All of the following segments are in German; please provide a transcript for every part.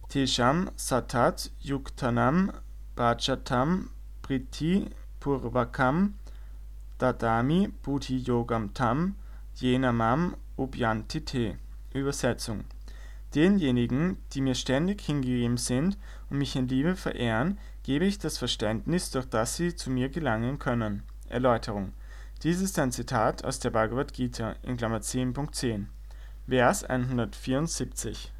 Tesham Satat Yuktanam Bhajatam Priti Purvakam Dadami Buddhi Yogam Tam Yenamam Ubyanti Te. Übersetzung: Denjenigen, die mir ständig hingegeben sind und mich in Liebe verehren, gebe ich das Verständnis, durch das sie zu mir gelangen können. Erläuterung: Dies ist ein Zitat aus der Bhagavad Gita (10.10), Vers 174.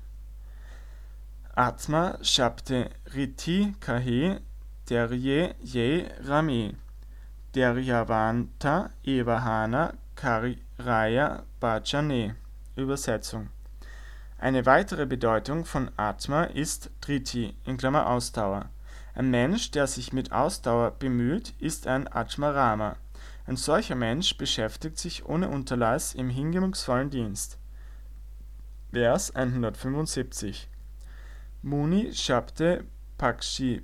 Atma Shabde Riti Kahe Derye Ye Rame Deryavanta Evahana Kariraya Bhajane. Übersetzung: Eine weitere Bedeutung von Atma ist Driti (Ausdauer). Ein Mensch, der sich mit Ausdauer bemüht, ist ein Atmarama. Ein solcher Mensch beschäftigt sich ohne Unterlass im hingebungsvollen Dienst. Vers 175. Muni Shabde Pakshi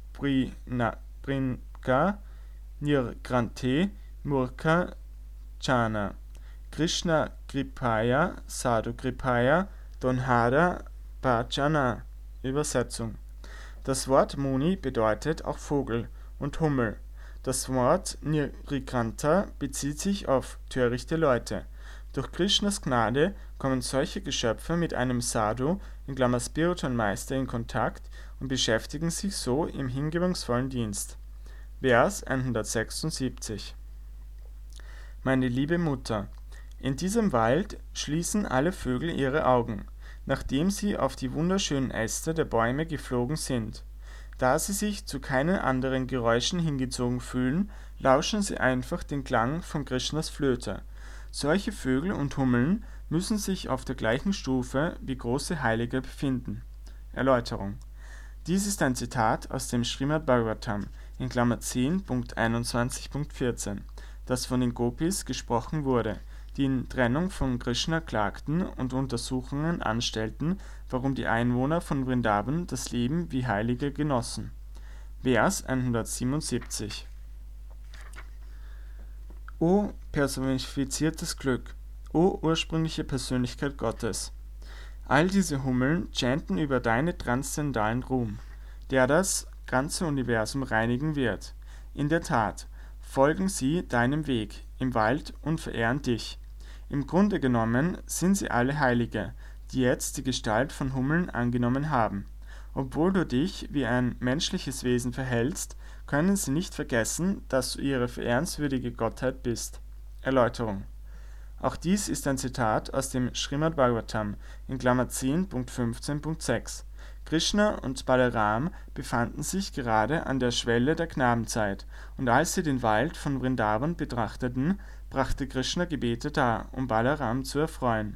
Brinka Nirgrante Murka Chana Krishna Kripaya Sadhu Kripaya Donhara Bhajana. Übersetzung: Das Wort Muni bedeutet auch Vogel und Hummel. Das Wort Nirgranta bezieht sich auf törichte Leute. Durch Krishnas Gnade kommen solche Geschöpfe mit einem Sadhu (spirituellen Meister) in Kontakt und beschäftigen sich so im hingebungsvollen Dienst. Vers 176. Meine liebe Mutter, in diesem Wald schließen alle Vögel ihre Augen, nachdem sie auf die wunderschönen Äste der Bäume geflogen sind. Da sie sich zu keinen anderen Geräuschen hingezogen fühlen, lauschen sie einfach den Klang von Krishnas Flöte. Solche Vögel und Hummeln müssen sich auf der gleichen Stufe wie große Heilige befinden. Erläuterung: Dies ist ein Zitat aus dem Srimad Bhagavatam (10.21.14), das von den Gopis gesprochen wurde, die in Trennung von Krishna klagten und Untersuchungen anstellten, warum die Einwohner von Vrindavan das Leben wie Heilige genossen. Vers 177. O personifiziertes Glück, o ursprüngliche Persönlichkeit Gottes! All diese Hummeln chanten über deinen transzendentalen Ruhm, der das ganze Universum reinigen wird. In der Tat, folgen sie deinem Weg im Wald und verehren dich. Im Grunde genommen sind sie alle Heilige, die jetzt die Gestalt von Hummeln angenommen haben. Obwohl du dich wie ein menschliches Wesen verhältst, können sie nicht vergessen, dass du ihre verehrenswürdige Gottheit bist. Erläuterung: Auch dies ist ein Zitat aus dem Srimad Bhagavatam (10.15.6). Krishna und Balaram befanden sich gerade an der Schwelle der Knabenzeit, und als sie den Wald von Vrindavan betrachteten, brachte Krishna Gebete dar, um Balaram zu erfreuen.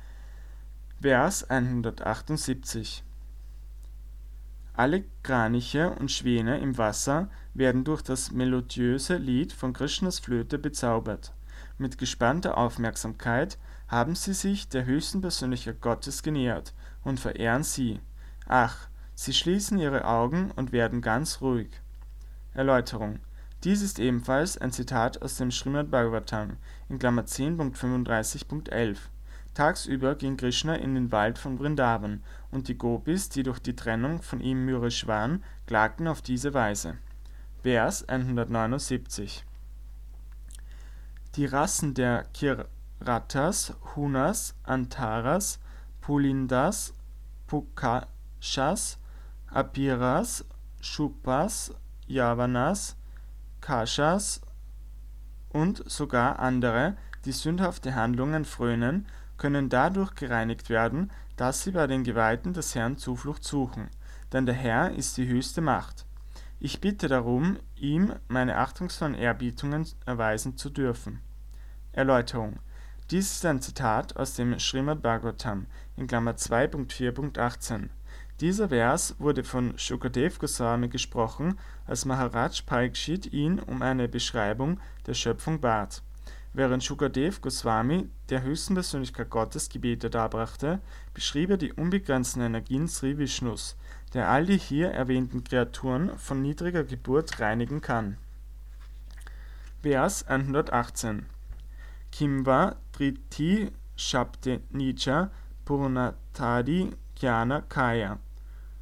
Vers 178. Alle Kraniche und Schwäne im Wasser werden durch das melodiöse Lied von Krishnas Flöte bezaubert. Mit gespannter Aufmerksamkeit haben sie sich der höchsten Persönlichkeit Gottes genähert und verehren sie. Ach, sie schließen ihre Augen und werden ganz ruhig. Erläuterung: Dies ist ebenfalls ein Zitat aus dem Srimad Bhagavatam (10.35.11). Tagsüber ging Krishna in den Wald von Vrindavan, und die Gopis, die durch die Trennung von ihm mürrisch waren, klagten auf diese Weise. Vers 179. Die Rassen der Kiratas, Hunas, Antaras, Pulindas, Pukashas, Apiras, Shupas, Yavanas, Kashas und sogar andere, die sündhafte Handlungen frönen, können dadurch gereinigt werden, dass sie bei den Geweihten des Herrn Zuflucht suchen, denn der Herr ist die höchste Macht. Ich bitte darum, ihm meine achtungsvollen Erbietungen erweisen zu dürfen. Erläuterung: Dies ist ein Zitat aus dem Srimad Bhagavatam (2.4.18). Dieser Vers wurde von Shukadev Goswami gesprochen, als Maharaj Parikshit ihn um eine Beschreibung der Schöpfung bat. Während Shukadev Goswami der höchsten Persönlichkeit Gottes Gebete darbrachte, beschrieb er die unbegrenzten Energien Sri Vishnus, der all die hier erwähnten Kreaturen von niedriger Geburt reinigen kann. Vers 118. Kimva Triti Shabde Nija Purnatadi Jnana Kaya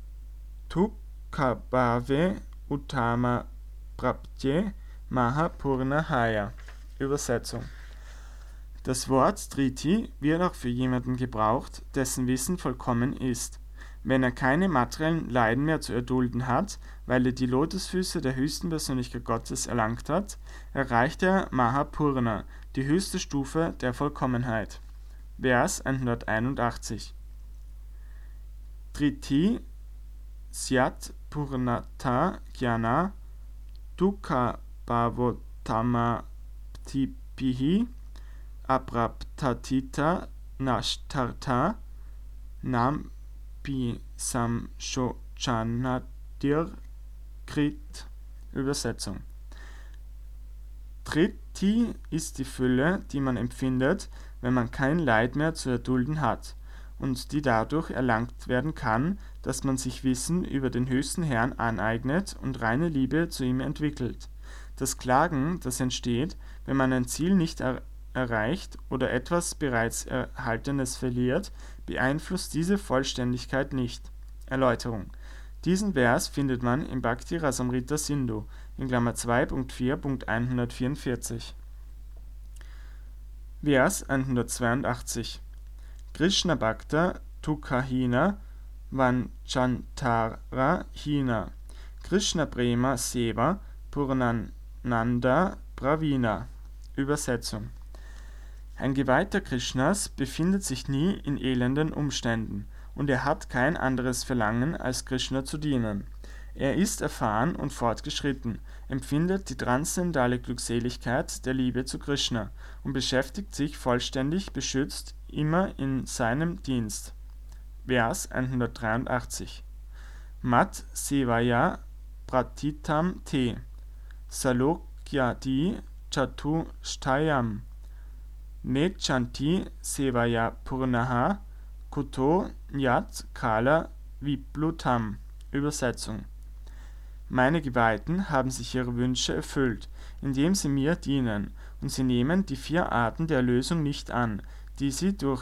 Tukabhave Uttama Praptye Mahapurnahaya. Übersetzung. Das Wort Triti wird auch für jemanden gebraucht, dessen Wissen vollkommen ist. Wenn er keine materiellen Leiden mehr zu erdulden hat, weil er die Lotusfüße der höchsten Persönlichkeit Gottes erlangt hat, erreicht er Mahapurna, die höchste Stufe der Vollkommenheit. Vers 181. Triti Syat Purnata Jnana Dukkha Bhavottama Ptipihi Apraptatita Nashtarta Nampi Samshochanadir Krit. Übersetzung. Triti ist die Fülle, die man empfindet, wenn man kein Leid mehr zu erdulden hat, und die dadurch erlangt werden kann, dass man sich Wissen über den höchsten Herrn aneignet und reine Liebe zu ihm entwickelt. Das Klagen, das entsteht, wenn man ein Ziel nicht erreicht oder etwas bereits Erhaltenes verliert, beeinflusst diese Vollständigkeit nicht. Erläuterung. Diesen Vers findet man im Bhakti Rasamrita Sindhu in Klammer 2.4.144. Vers 182. Krishna Bhakta Tukkahina Vanchantara Hina Krishna Prema Seva Purnananda Pravina. Übersetzung. Ein Geweihter Krishnas befindet sich nie in elenden Umständen, und er hat kein anderes Verlangen, als Krishna zu dienen. Er ist erfahren und fortgeschritten, empfindet die transzendentale Glückseligkeit der Liebe zu Krishna und beschäftigt sich vollständig beschützt immer in seinem Dienst. Vers 183. Mat Sevaya Pratitam Te Salokyati Chatushtayam Nechanti Sevaya Purnaha Kuto Nyat Kala Viplutam. Übersetzung. Meine Geweihten haben sich ihre Wünsche erfüllt, indem sie mir dienen, und sie nehmen die 4 Arten der Erlösung nicht an, die sie durch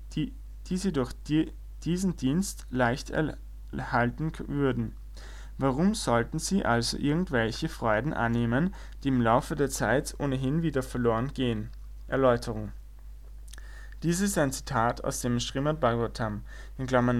diesen Dienst leicht erhalten würden. Warum sollten sie also irgendwelche Freuden annehmen, die im Laufe der Zeit ohnehin wieder verloren gehen? Erläuterung. Dies ist ein Zitat aus dem Srimad Bhagavatam in Klammer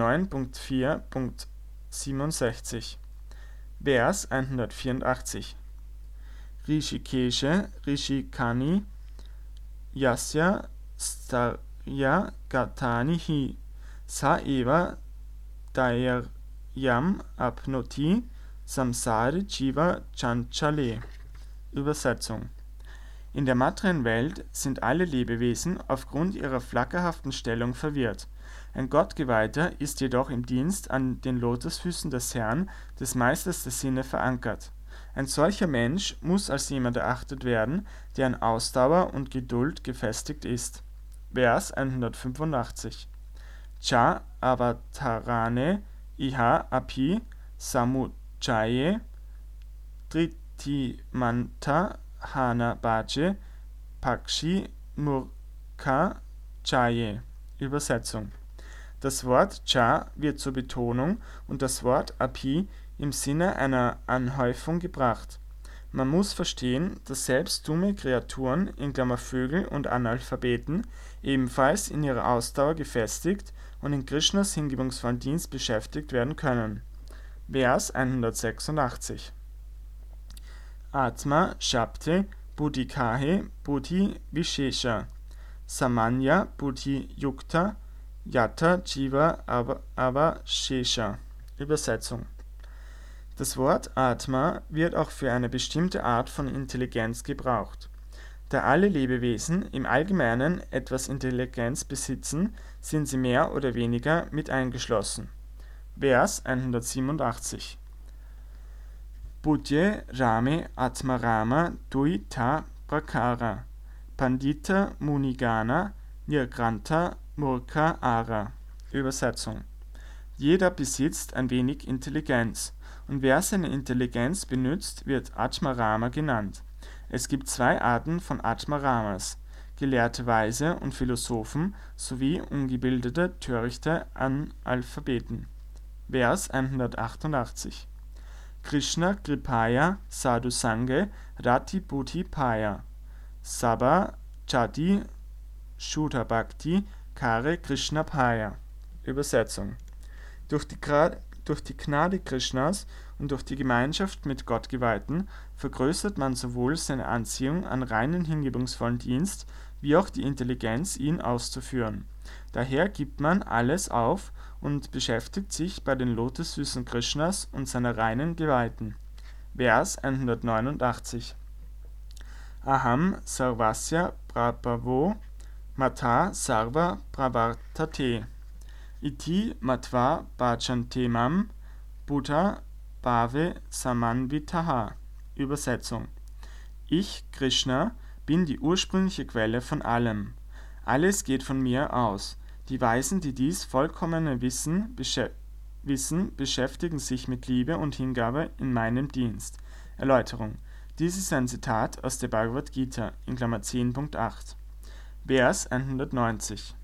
9.4.67. Vers 184. Rishikeshe Rishikani Yasya Starya Gatani Hi Sa Eva Dairyam Apnoti Samsari Jiva Chanchale. Übersetzung. In der materiellen Welt sind alle Lebewesen aufgrund ihrer flackerhaften Stellung verwirrt. Ein Gottgeweihter ist jedoch im Dienst an den Lotusfüßen des Herrn, des Meisters der Sinne, verankert. Ein solcher Mensch muss als jemand erachtet werden, der an Ausdauer und Geduld gefestigt ist. Vers 185. Cha avatarane iha api samuchaye tritimanta hana bhaje pakshi murka chaye. Übersetzung. Das Wort Cha wird zur Betonung und das Wort Api im Sinne einer Anhäufung gebracht. Man muss verstehen, dass selbst dumme Kreaturen in Klammer Vögel und Analphabeten ebenfalls in ihrer Ausdauer gefestigt und in Krishnas hingebungsvollen Dienst beschäftigt werden können. Vers 186. Atma Shabte Buddhikahe Buddhi Vishesha Samanya Buddhi Yukta Yata Jiva Avashesha. Übersetzung. Das Wort Atma wird auch für eine bestimmte Art von Intelligenz gebraucht. Da alle Lebewesen im Allgemeinen etwas Intelligenz besitzen, sind sie mehr oder weniger mit eingeschlossen. Vers 187. Budye Rame Atmarama Duita Prakara Pandita Munigana Nirgranta Murka Ara. Übersetzung. Jeder besitzt ein wenig Intelligenz, und wer seine Intelligenz benutzt, wird Atmarama genannt. Es gibt 2 Arten von Atmaramas: gelehrte Weise und Philosophen sowie ungebildete, törichte Analphabeten. Vers 188. Krishna Kripaya Sadhu Sange Rati Bhuti Paya Sabha Chadi Shuddha Bhakti Kare Krishna Paya. Übersetzung: Durch die Gnade Krishnas und durch die Gemeinschaft mit Gottgeweihten vergrößert man sowohl seine Anziehung an reinen hingebungsvollen Dienst, wie auch die Intelligenz, ihn auszuführen. Daher gibt man alles auf und beschäftigt sich bei den Lotusfüßen Krishnas und seiner reinen Geweihten. Vers 189. Aham sarvasya prabhavo mata sarva pravartate iti matva bhajante mam buddha bhave samanvitaha. Übersetzung: Ich, Krishna, bin die ursprüngliche Quelle von allem. Alles geht von mir aus. Die Weisen, die dies vollkommene Wissen beschäftigen sich mit Liebe und Hingabe in meinem Dienst. Erläuterung: Dies ist ein Zitat aus der Bhagavad Gita in Klammer 10.8. Vers 190.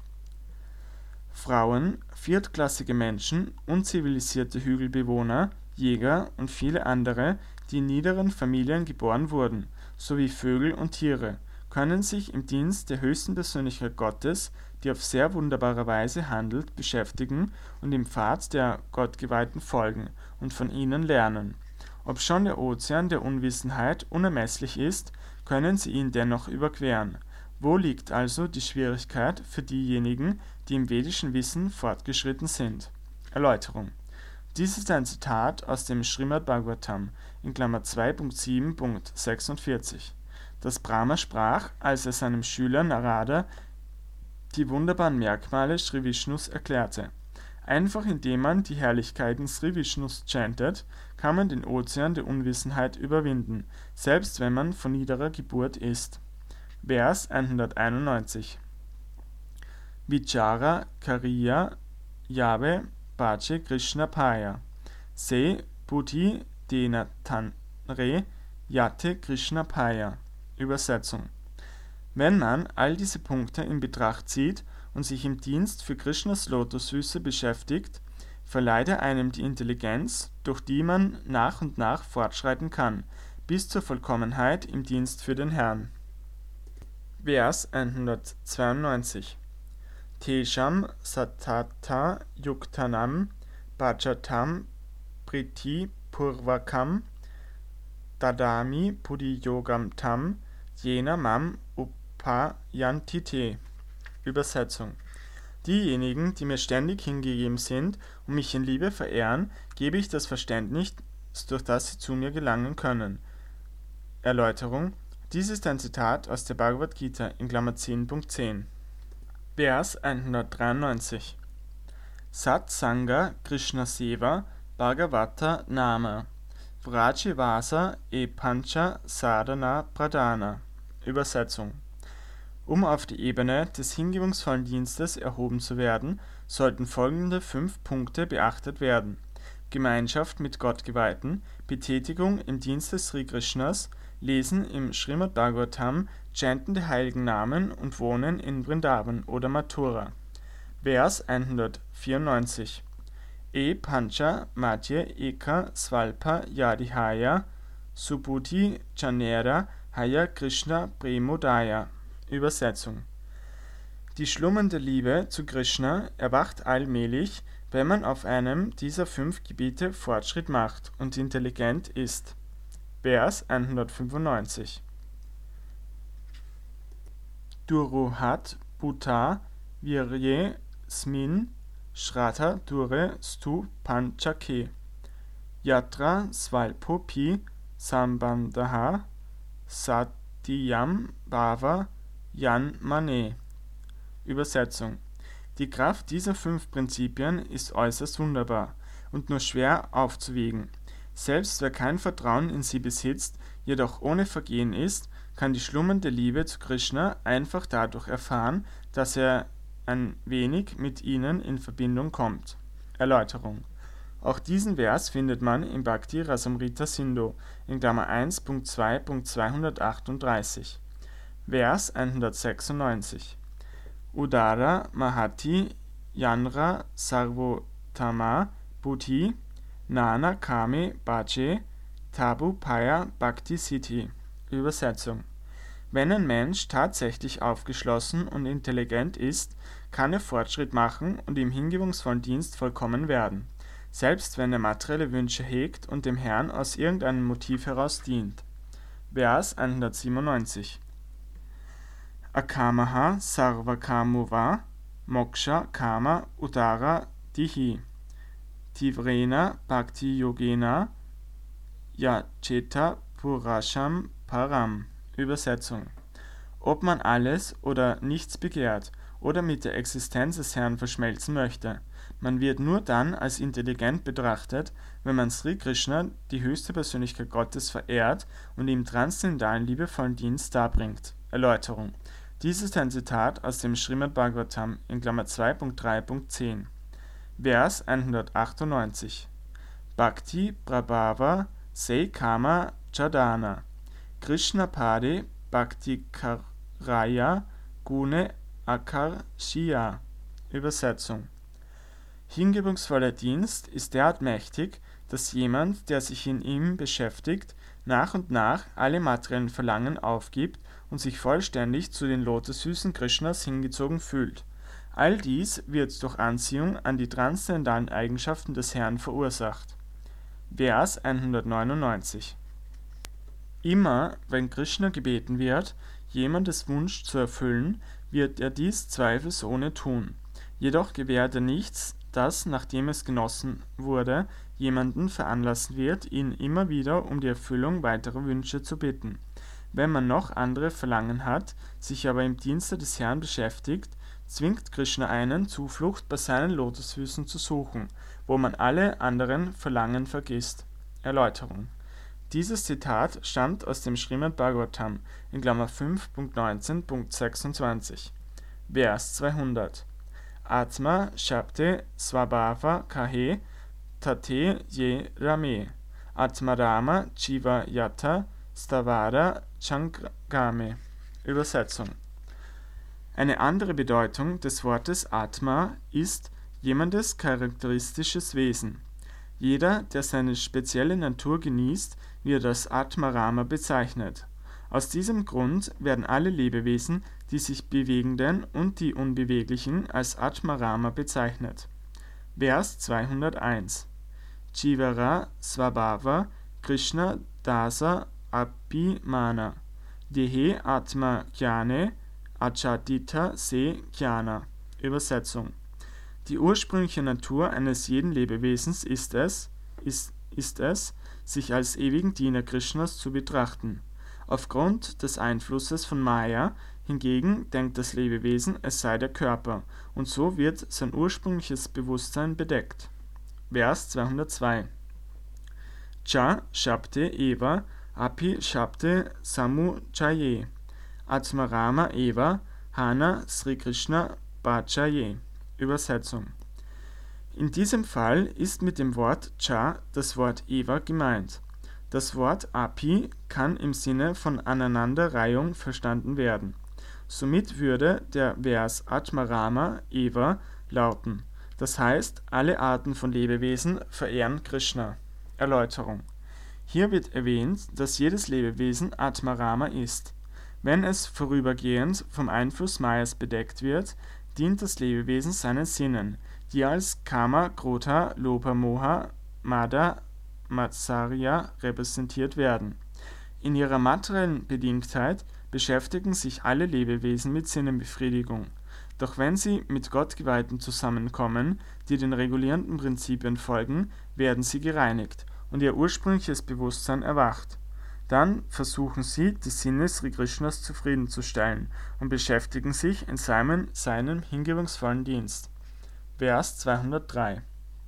Frauen, viertklassige Menschen, unzivilisierte Hügelbewohner, Jäger und viele andere, die in niederen Familien geboren wurden, sowie Vögel und Tiere, können sich im Dienst der höchsten Persönlichkeit Gottes, die auf sehr wunderbare Weise handelt, beschäftigen und im Pfad der Gottgeweihten folgen und von ihnen lernen. Obschon der Ozean der Unwissenheit unermesslich ist, können sie ihn dennoch überqueren. Wo liegt also die Schwierigkeit für diejenigen, die im vedischen Wissen fortgeschritten sind? Erläuterung: Dies ist ein Zitat aus dem Srimad Bhagavatam in Klammer 2.7.46. Das Brahma sprach, als er seinem Schüler Narada die wunderbaren Merkmale Sri Vishnus erklärte. Einfach indem man die Herrlichkeiten Sri Vishnus chantet, kann man den Ozean der Unwissenheit überwinden, selbst wenn man von niederer Geburt ist. Vers 191. Vichara Kariya Yave Bhaje Krishna Paya Se Buddhi Denatanre Yate Krishna Paya. Übersetzung: Wenn man all diese Punkte in Betracht zieht und sich im Dienst für Krishnas Lotusfüße beschäftigt, verleiht er einem die Intelligenz, durch die man nach und nach fortschreiten kann, bis zur Vollkommenheit im Dienst für den Herrn. Vers 192. Tesham satata yuktanam bhajatam priti purvakam dadami buddhi yogam tam jena mam upayantite. Übersetzung: Diejenigen, die mir ständig hingegeben sind und mich in Liebe verehren, gebe ich das Verständnis, durch das sie zu mir gelangen können. Erläuterung: Dies ist ein Zitat aus der Bhagavad Gita in Klammer 10.10. Vers 193. Sat Sangha Krishna Seva Bhagavata Nama Vrajivasa e Pancha Sadhana Pradana. Übersetzung: Um auf die Ebene des hingebungsvollen Dienstes erhoben zu werden, sollten folgende 5 Punkte beachtet werden: Gemeinschaft mit Gottgeweihten, Betätigung im Dienst des Sri Krishnas, Lesen im Srimad Bhagavatam, Chanten der heiligen Namen und Wohnen in Vrindavan oder Mathura. Vers 194. E Pancha Madhye Eka Svalpa Yadihaya Subhuti Chanera Haya Krishna Premodaya. Übersetzung: Die schlummernde Liebe zu Krishna erwacht allmählich, wenn man auf einem dieser 5 Gebiete Fortschritt macht und intelligent ist. Vers 195. Duruhat Bhuta Virye Smin Shraddha Dure Stu Panchake Yatra Svalpo Pi Sambandha Satyam Bhava Yan Mane. Übersetzung: Die Kraft dieser 5 Prinzipien ist äußerst wunderbar und nur schwer aufzuwiegen. Selbst wer kein Vertrauen in sie besitzt, jedoch ohne Vergehen ist, kann die schlummernde Liebe zu Krishna einfach dadurch erfahren, dass er ein wenig mit ihnen in Verbindung kommt. Erläuterung: Auch diesen Vers findet man im Bhakti Rasamrita Sindhu in Klammer 1.2.238. Vers 196. Udara Mahati Yanra Sarvotama Buddhi, Nana Kame Bhaje, Tabu Paya Bhakti Siddhi. Übersetzung: Wenn ein Mensch tatsächlich aufgeschlossen und intelligent ist, kann er Fortschritt machen und im hingebungsvollen Dienst vollkommen werden, selbst wenn er materielle Wünsche hegt und dem Herrn aus irgendeinem Motiv heraus dient. Vers 197. Akamaha sarvakamuva moksha kama udara dihi tivrena bhakti yogena yacheta purasham param. Übersetzung: Ob man alles oder nichts begehrt oder mit der Existenz des Herrn verschmelzen möchte, man wird nur dann als intelligent betrachtet, wenn man Sri Krishna, die höchste Persönlichkeit Gottes, verehrt und ihm transzendentalen liebevollen Dienst darbringt. Erläuterung: Dies ist ein Zitat aus dem Srimad Bhagavatam in Klammer 2.3.10. Vers 198. Bhakti Prabhava Se Kama Chadana Krishna Pade Bhakti Karaya Gune Akarshiya. Übersetzung: Hingebungsvoller Dienst ist derart mächtig, dass jemand, der sich in ihm beschäftigt, nach und nach alle materiellen Verlangen aufgibt und sich vollständig zu den Lotusfüßen Krishnas hingezogen fühlt. All dies wird durch Anziehung an die transzendentalen Eigenschaften des Herrn verursacht. Vers 199. Immer, wenn Krishna gebeten wird, jemandes Wunsch zu erfüllen, wird er dies zweifelsohne tun. Jedoch gewährt er nichts, das, nachdem es genossen wurde, jemanden veranlassen wird, ihn immer wieder um die Erfüllung weiterer Wünsche zu bitten. Wenn man noch andere Verlangen hat, sich aber im Dienste des Herrn beschäftigt, zwingt Krishna einen, Zuflucht bei seinen Lotusfüßen zu suchen, wo man alle anderen Verlangen vergisst. Erläuterung: Dieses Zitat stammt aus dem Srimad Bhagavatam in Klammer 5.19.26. Vers 200. Atma Shabde Svabhava Kahe Tate Ye Rame Atmarama Jiva Yata Stavara Changame. Übersetzung: Eine andere Bedeutung des Wortes Atma ist jemandes charakteristisches Wesen. Jeder, der seine spezielle Natur genießt, wird als Atmarama bezeichnet. Aus diesem Grund werden alle Lebewesen, die sich bewegenden und die Unbeweglichen, als Atmarama bezeichnet. Vers 201. Jivara Svabhava Krishna Dasa Abhimana Dehe Atma Jnane Achadita Se Jnana. Übersetzung: Die ursprüngliche Natur eines jeden Lebewesens ist es, sich als ewigen Diener Krishnas zu betrachten. Aufgrund des Einflusses von Maya hingegen denkt das Lebewesen, es sei der Körper, und so wird sein ursprüngliches Bewusstsein bedeckt. Vers 202. Cha Shabde Eva Api Shabde Samuchaye Atmarama Eva Hana Sri Krishna Bhajaye. Übersetzung: In diesem Fall ist mit dem Wort Cha das Wort Eva gemeint. Das Wort Api kann im Sinne von Aneinanderreihung verstanden werden. Somit würde der Vers Atmarama Eva lauten, das heißt, alle Arten von Lebewesen verehren Krishna. Erläuterung: Hier wird erwähnt, dass jedes Lebewesen Atmarama ist. Wenn es vorübergehend vom Einfluss Mayas bedeckt wird, dient das Lebewesen seinen Sinnen, die als Kama, Krodha, Lobha, Moha, Mada, Matsarya repräsentiert werden. In ihrer materiellen Bedingtheit beschäftigen sich alle Lebewesen mit Sinnenbefriedigung. Doch wenn sie mit Gottgeweihten zusammenkommen, die den regulierenden Prinzipien folgen, werden sie gereinigt und ihr ursprüngliches Bewusstsein erwacht. Dann versuchen sie, die Sinne Sri Krishnas zufriedenzustellen und beschäftigen sich in seinem hingebungsvollen Dienst. Vers 203.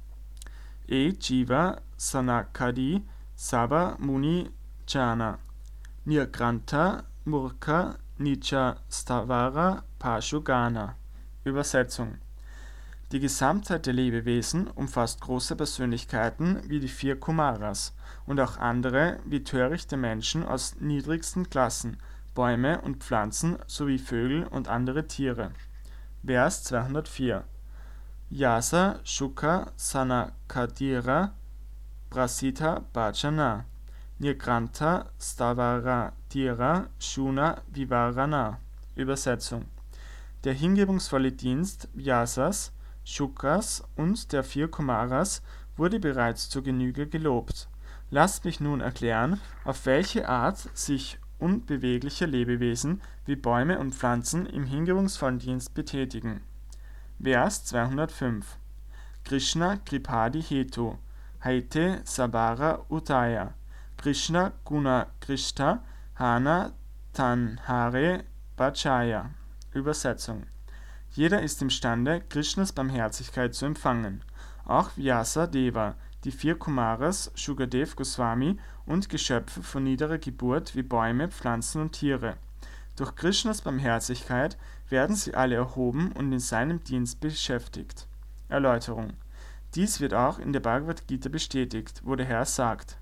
E Jiva Sanakadi Saba Muni Jana Nirgranta Murka Nicha Stavara Pashugana. Übersetzung: Die Gesamtheit der Lebewesen umfasst große Persönlichkeiten wie die 4 Kumaras und auch andere wie törichte Menschen aus niedrigsten Klassen, Bäume und Pflanzen sowie Vögel und andere Tiere. Vers 204. Vyasa Shuka Sanakadira Prasita Bhajana Nirgrantha Stavaradira Shuna Vivarana. Übersetzung: Der hingebungsvolle Dienst Vyasas, Shukas und der 4 Kumaras wurde bereits zur Genüge gelobt. Lasst mich nun erklären, auf welche Art sich unbewegliche Lebewesen wie Bäume und Pflanzen im hingebungsvollen Dienst betätigen. Vers 205: Krishna Kripadi Hetu Haite Sabara Udaya Krishna Guna Krishta Hana Tanhare Bhajaya. Übersetzung: Jeder ist imstande, Krishnas Barmherzigkeit zu empfangen. Auch Vyasa Deva, die 4 Kumaras, Shukadev Goswami und Geschöpfe von niederer Geburt wie Bäume, Pflanzen und Tiere. Durch Krishnas Barmherzigkeit werden sie alle erhoben und in seinem Dienst beschäftigt. Erläuterung: Dies wird auch in der Bhagavad Gita bestätigt, wo der Herr sagt: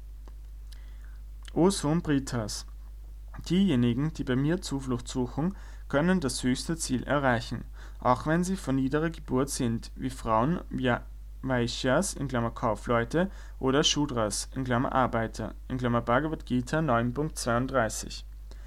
O Sohn Britas, diejenigen, die bei mir Zuflucht suchen, können das höchste Ziel erreichen, auch wenn sie von niederer Geburt sind, wie Frauen, Vaishyas (Kaufleute) oder Shudras (Arbeiter). Bhagavad Gita 9.32.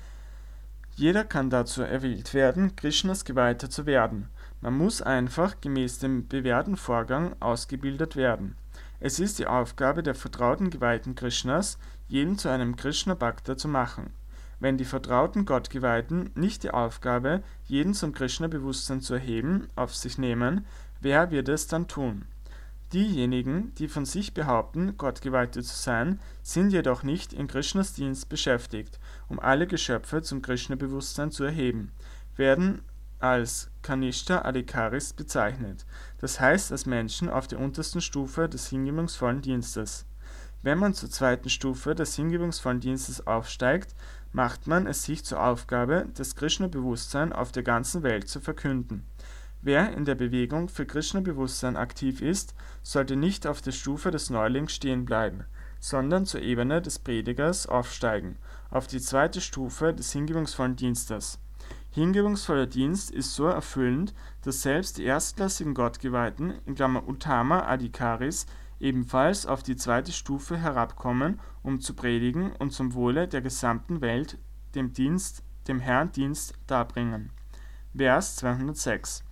Jeder kann dazu erwählt werden, Krishnas Geweihter zu werden. Man muss einfach gemäß dem bewährten Vorgang ausgebildet werden. Es ist die Aufgabe der vertrauten Geweihten Krishnas, jeden zu einem Krishna-Bhakta zu machen. Wenn die vertrauten Gottgeweihten nicht die Aufgabe, jeden zum Krishna-Bewusstsein zu erheben, auf sich nehmen, wer wird es dann tun? Diejenigen, die von sich behaupten, Gottgeweihte zu sein, sind jedoch nicht in Krishnas Dienst beschäftigt, um alle Geschöpfe zum Krishna-Bewusstsein zu erheben, werden als Kanishta Adhikaris bezeichnet, das heißt als Menschen auf der untersten Stufe des hingebungsvollen Dienstes. Wenn man zur zweiten Stufe des hingebungsvollen Dienstes aufsteigt, macht man es sich zur Aufgabe, das Krishna-Bewusstsein auf der ganzen Welt zu verkünden. Wer in der Bewegung für Krishna-Bewusstsein aktiv ist, sollte nicht auf der Stufe des Neulings stehen bleiben, sondern zur Ebene des Predigers aufsteigen, auf die zweite Stufe des hingebungsvollen Dienstes. Hingebungsvoller Dienst ist so erfüllend, dass selbst die erstklassigen Gottgeweihten (Uttama Adhikaris) ebenfalls auf die zweite Stufe herabkommen, um zu predigen und zum Wohle der gesamten Welt dem Herrn Dienst darbringen. Vers 206: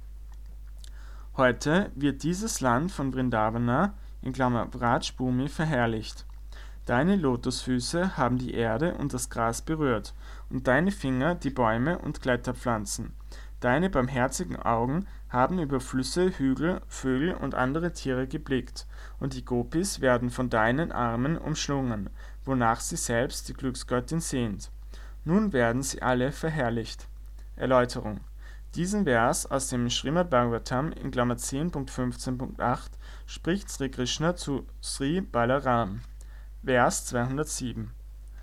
Heute wird dieses Land von Vrindavana (Vraj Bhumi) verherrlicht. Deine Lotusfüße haben die Erde und das Gras berührt, und deine Finger die Bäume und Kletterpflanzen. Deine barmherzigen Augen haben über Flüsse, Hügel, Vögel und andere Tiere geblickt, und die Gopis werden von deinen Armen umschlungen, wonach sie selbst die Glücksgöttin sehnt. Nun werden sie alle verherrlicht. Erläuterung: Diesen Vers aus dem Srimad Bhagavatam (10.15.8) spricht Sri Krishna zu Sri Balaram. Vers 207: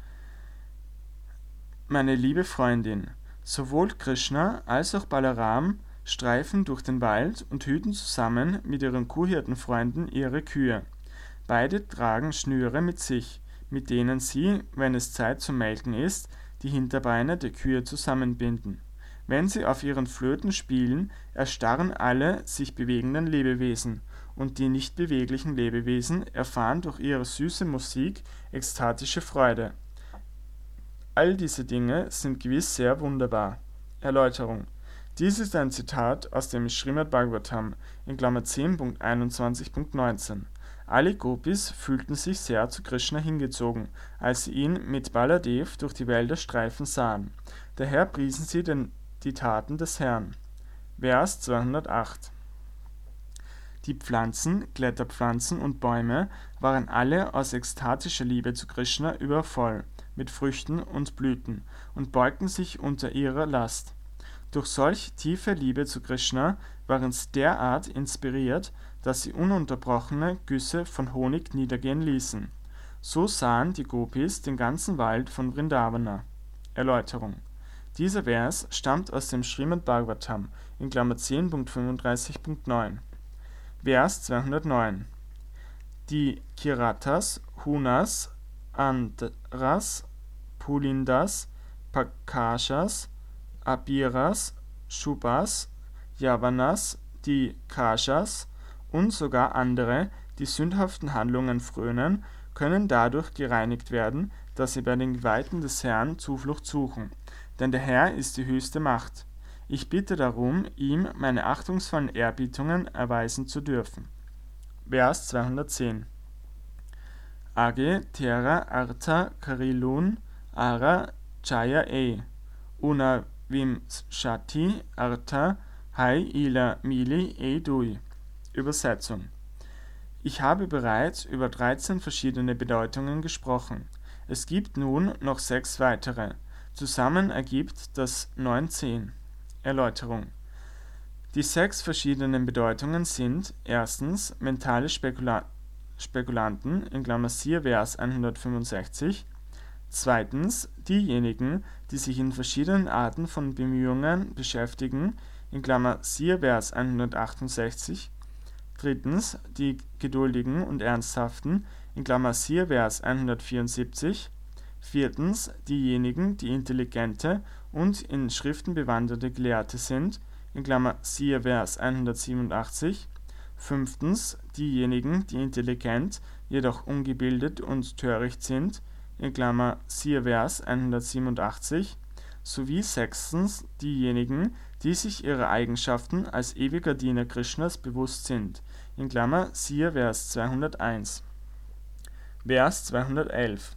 Meine liebe Freundin, sowohl Krishna als auch Balaram streifen durch den Wald und hüten zusammen mit ihren Kuhhirtenfreunden ihre Kühe. Beide tragen Schnüre mit sich, mit denen sie, wenn es Zeit zum Melken ist, die Hinterbeine der Kühe zusammenbinden. Wenn sie auf ihren Flöten spielen, erstarren alle sich bewegenden Lebewesen, und die nicht beweglichen Lebewesen erfahren durch ihre süße Musik ekstatische Freude. All diese Dinge sind gewiss sehr wunderbar. Erläuterung: Dies ist ein Zitat aus dem Srimad Bhagavatam (10.21.19). Alle Gopis fühlten sich sehr zu Krishna hingezogen, als sie ihn mit Baladev durch die Wälder streifen sahen. Daher priesen sie die Taten des Herrn. Vers 208: Die Pflanzen, Kletterpflanzen und Bäume waren alle aus ekstatischer Liebe zu Krishna übervoll mit Früchten und Blüten und beugten sich unter ihrer Last. Durch solch tiefe Liebe zu Krishna waren sie derart inspiriert, dass sie ununterbrochene Güsse von Honig niedergehen ließen. So sahen die Gopis den ganzen Wald von Vrindavana. Erläuterung: Dieser Vers stammt aus dem Srimad Bhagavatam (10.35.9). Vers 209: Die Kiratas, Hunas, Andras, Pulindas, Pakashas, Abiras, Shubhas, Yavanas, die Kashas und sogar andere, die sündhaften Handlungen frönen, können dadurch gereinigt werden, dass sie bei den Geweihten des Herrn Zuflucht suchen. Denn der Herr ist die höchste Macht. Ich bitte darum, ihm meine achtungsvollen Erbietungen erweisen zu dürfen. Vers 210. Age terra artha karilun ara chaya una vimshati artha hai ila mili dui. Übersetzung. Ich habe bereits über 13 verschiedene Bedeutungen gesprochen. Es gibt nun noch 6 weitere. Zusammen ergibt das 19. Erläuterung. Die 6 verschiedenen Bedeutungen sind: erstens mentale Spekulanten in Klammer siehe Vers 165, zweitens diejenigen, die sich in verschiedenen Arten von Bemühungen beschäftigen in Klammer siehe Vers 168, drittens die Geduldigen und Ernsthaften in Klammer siehe Vers 174, viertens diejenigen, die intelligente und in Schriften bewanderte Gelehrte sind in Klammer siehe Vers 187, fünftens diejenigen, die intelligent, jedoch ungebildet und töricht sind in Klammer siehe Vers 187, sowie sechstens diejenigen, die sich ihrer Eigenschaften als ewiger Diener Krishnas bewusst sind in Klammer siehe Vers 201. Vers 211.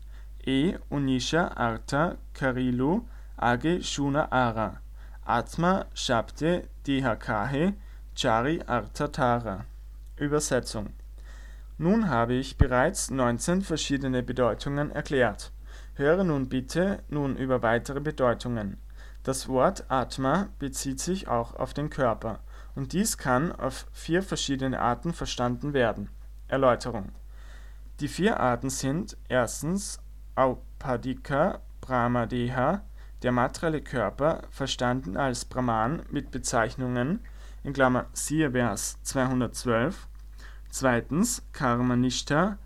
Unisha artha karilu age shuna ara atma shabde dehakahe chari artha tara. Übersetzung. Nun habe ich bereits 19 verschiedene Bedeutungen erklärt. Höre nun bitte über weitere Bedeutungen. Das Wort Atma bezieht sich auch auf den Körper, und dies kann auf 4 verschiedene Arten verstanden werden. Erläuterung. Die 4 Arten sind erstens Aupadika Brahmadeha, der materielle Körper, verstanden als Brahman mit Bezeichnungen in Klammer siehe Vers 212, zweitens Karmanishta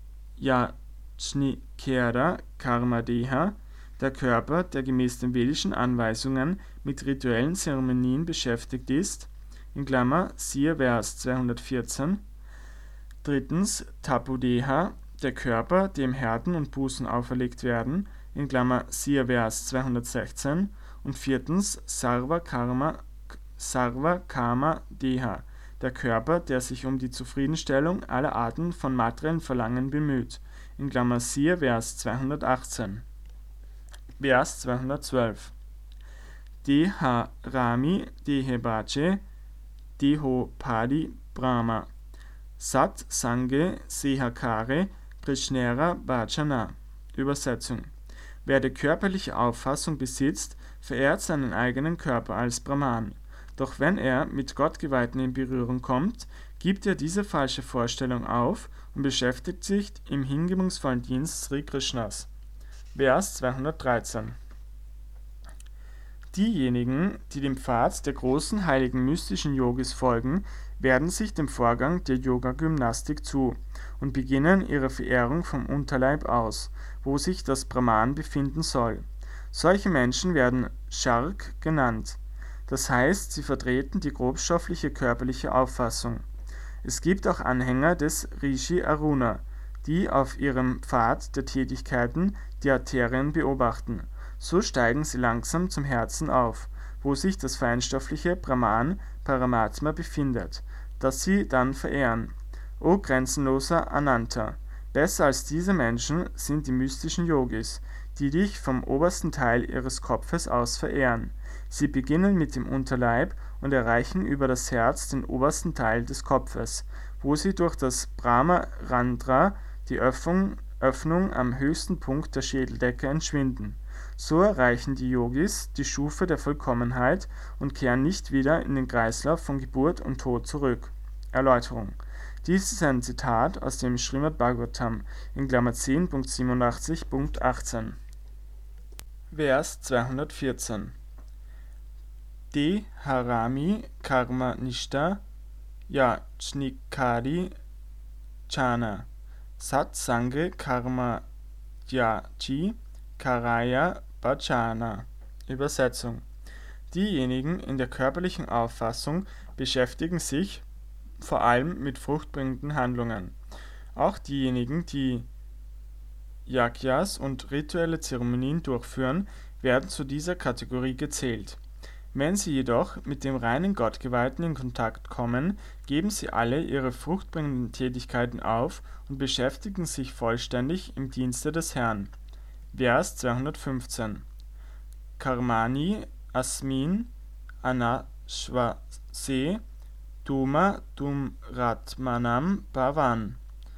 Yajnikera Karmadeha, der Körper, der gemäß den vedischen Anweisungen mit rituellen Zeremonien beschäftigt ist, in Klammer siehe Vers 214, drittens Tapudeha, der Körper, dem Härten und Bußen auferlegt werden, in Klammer siehe Vers 216, und viertens Sarva Kama Deha, der Körper, der sich um die Zufriedenstellung aller Arten von materiellen Verlangen bemüht, in Klammer siehe Vers 218. Vers 212. Deha Rami Dehebache Dehopadi Brahma Sat Sange Sehakare Krishnera Bhajana. Übersetzung. Wer die körperliche Auffassung besitzt, verehrt seinen eigenen Körper als Brahman. Doch wenn er mit Gottgeweihten in Berührung kommt, gibt er diese falsche Vorstellung auf und beschäftigt sich im hingebungsvollen Dienst Sri Krishnas. Vers 213. Diejenigen, die dem Pfad der großen heiligen mystischen Yogis folgen, werden sich dem Vorgang der Yoga-Gymnastik zu und beginnen ihre Verehrung vom Unterleib aus, wo sich das Brahman befinden soll. Solche Menschen werden Shark genannt. Das heißt, sie vertreten die grobstoffliche körperliche Auffassung. Es gibt auch Anhänger des Rishi Aruna, die auf ihrem Pfad der Tätigkeiten die Arterien beobachten. So steigen sie langsam zum Herzen auf, wo sich das feinstoffliche Brahman Paramatma befindet, das sie dann verehren. O grenzenloser Ananta! Besser als diese Menschen sind die mystischen Yogis, die dich vom obersten Teil ihres Kopfes aus verehren. Sie beginnen mit dem Unterleib und erreichen über das Herz den obersten Teil des Kopfes, wo sie durch das Brahma-Randra, die Öffnung am höchsten Punkt der Schädeldecke, entschwinden. So erreichen die Yogis die Stufe der Vollkommenheit und kehren nicht wieder in den Kreislauf von Geburt und Tod zurück. Erläuterung. Dies ist ein Zitat aus dem Srimad Bhagavatam in Klammer 10.87.18. Vers 214. De harami karma nishta yajnikari chana sat sange karma yaji karaya bhajana. Übersetzung. Diejenigen in der körperlichen Auffassung beschäftigen sich vor allem mit fruchtbringenden Handlungen. Auch diejenigen, die Yagyas und rituelle Zeremonien durchführen, werden zu dieser Kategorie gezählt. Wenn sie jedoch mit dem reinen Gottgeweihten in Kontakt kommen, geben sie alle ihre fruchtbringenden Tätigkeiten auf und beschäftigen sich vollständig im Dienste des Herrn. Vers 215. Karmani asmin anashvase duma dumratmanam bhavan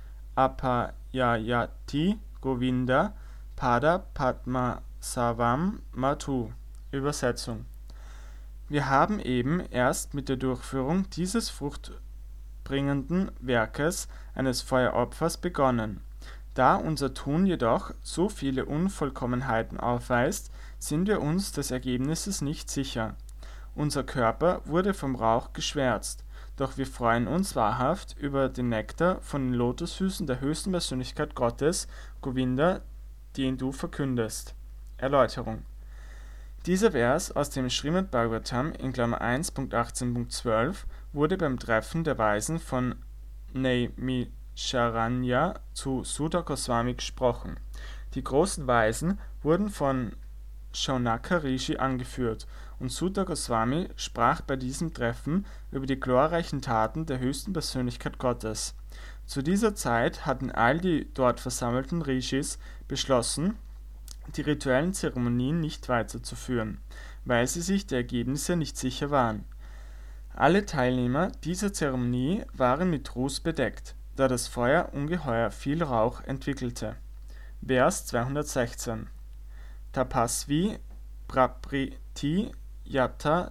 apayayati Govinda pada padmasavam matu. Übersetzung: Wir haben eben erst mit der Durchführung dieses fruchtbringenden Werkes eines Feueropfers begonnen. Da unser Tun jedoch so viele Unvollkommenheiten aufweist, sind wir uns des Ergebnisses nicht sicher. Unser Körper wurde vom Rauch geschwärzt, doch wir freuen uns wahrhaft über den Nektar von den Lotusfüßen der höchsten Persönlichkeit Gottes, Govinda, den du verkündest. Erläuterung: Dieser Vers aus dem Srimad Bhagavatam in Klammer 1.18.12 wurde beim Treffen der Weisen von Naimisharanya zu Sutta Goswami gesprochen. Die großen Weisen wurden von Shaunaka Rishi angeführt, und Sutta Goswami sprach bei diesem Treffen über die glorreichen Taten der höchsten Persönlichkeit Gottes. Zu dieser Zeit hatten all die dort versammelten Rishis beschlossen, die rituellen Zeremonien nicht weiterzuführen, weil sie sich der Ergebnisse nicht sicher waren. Alle Teilnehmer dieser Zeremonie waren mit Ruß bedeckt, da das Feuer ungeheuer viel Rauch entwickelte. Vers 216. Tapasvi prapriti yata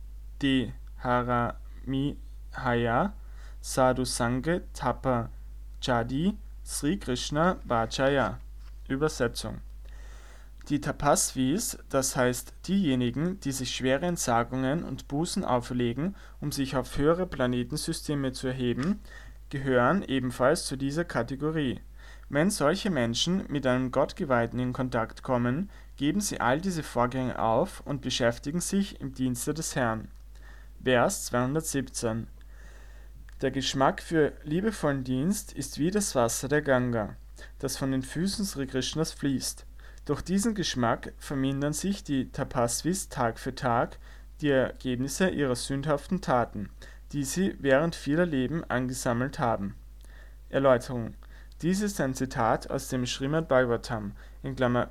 deharamihaya sadhusange tapa jadi Sri Krishna Vajaya. Übersetzung: Die Tapasvis, das heißt diejenigen, die sich schwere Entsagungen und Bußen auferlegen, um sich auf höhere Planetensysteme zu erheben, gehören ebenfalls zu dieser Kategorie. Wenn solche Menschen mit einem Gottgeweihten in Kontakt kommen, geben sie all diese Vorgänge auf und beschäftigen sich im Dienste des Herrn. Vers 217. Der Geschmack für liebevollen Dienst ist wie das Wasser der Ganga, das von den Füßen Sri Krishnas fließt. Durch diesen Geschmack vermindern sich die Tapasvis Tag für Tag die Ergebnisse ihrer sündhaften Taten, die sie während vieler Leben angesammelt haben. Erläuterung: Dies ist ein Zitat aus dem Srimad Bhagavatam in Klammer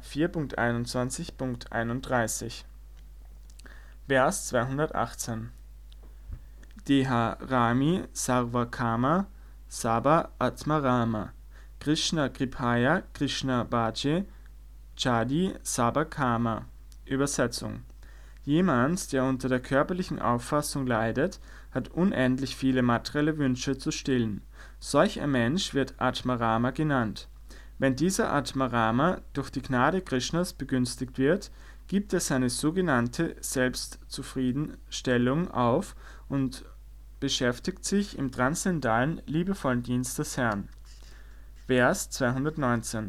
4.21.31. Vers 218. Deha Rami Sarvakama Saba Atmarama Krishna Kripaya Krishna Bhaje Chadi Sabakama. Übersetzung: Jemand, der unter der körperlichen Auffassung leidet, hat unendlich viele materielle Wünsche zu stillen. Solch ein Mensch wird Atmarama genannt. Wenn dieser Atmarama durch die Gnade Krishnas begünstigt wird, gibt er seine sogenannte Selbstzufriedenstellung auf und beschäftigt sich im transzendentalen, liebevollen Dienst des Herrn. Vers 219.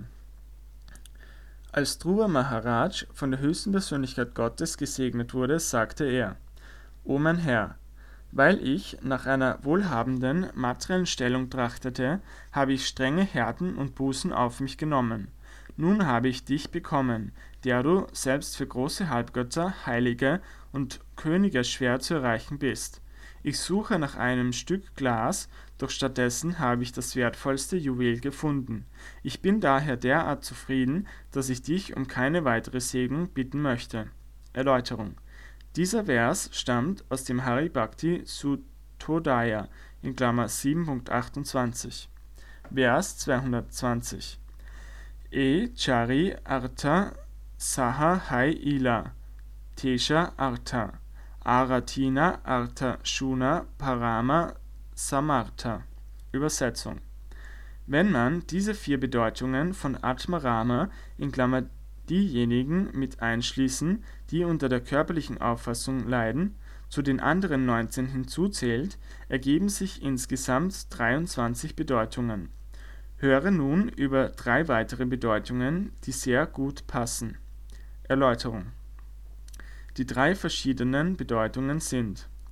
Als Dhruva Maharaj von der höchsten Persönlichkeit Gottes gesegnet wurde, sagte er: O mein Herr, weil ich nach einer wohlhabenden materiellen Stellung trachtete, habe ich strenge Härten und Bußen auf mich genommen. Nun habe ich dich bekommen, der du selbst für große Halbgötter, Heilige und Könige schwer zu erreichen bist. Ich suche nach einem Stück Glas, doch stattdessen habe ich das wertvollste Juwel gefunden. Ich bin daher derart zufrieden, dass ich dich um keine weitere Segnung bitten möchte. Erläuterung: Dieser Vers stammt aus dem Hari Bhakti Suttodaya in Klammer 7.28. Vers 220. E Chari Artha Saha Hai Ila Tesha Artha Aratina Artha Shuna Parama Samartha. Übersetzung: Wenn man diese 4 Bedeutungen von Atmarama in Klammer diejenigen mit einschließen, die unter der körperlichen Auffassung leiden, zu den anderen 19 hinzuzählt, ergeben sich insgesamt 23 Bedeutungen. Höre nun über 3 weitere Bedeutungen, die sehr gut passen. Erläuterung: Die 3 verschiedenen Bedeutungen sind: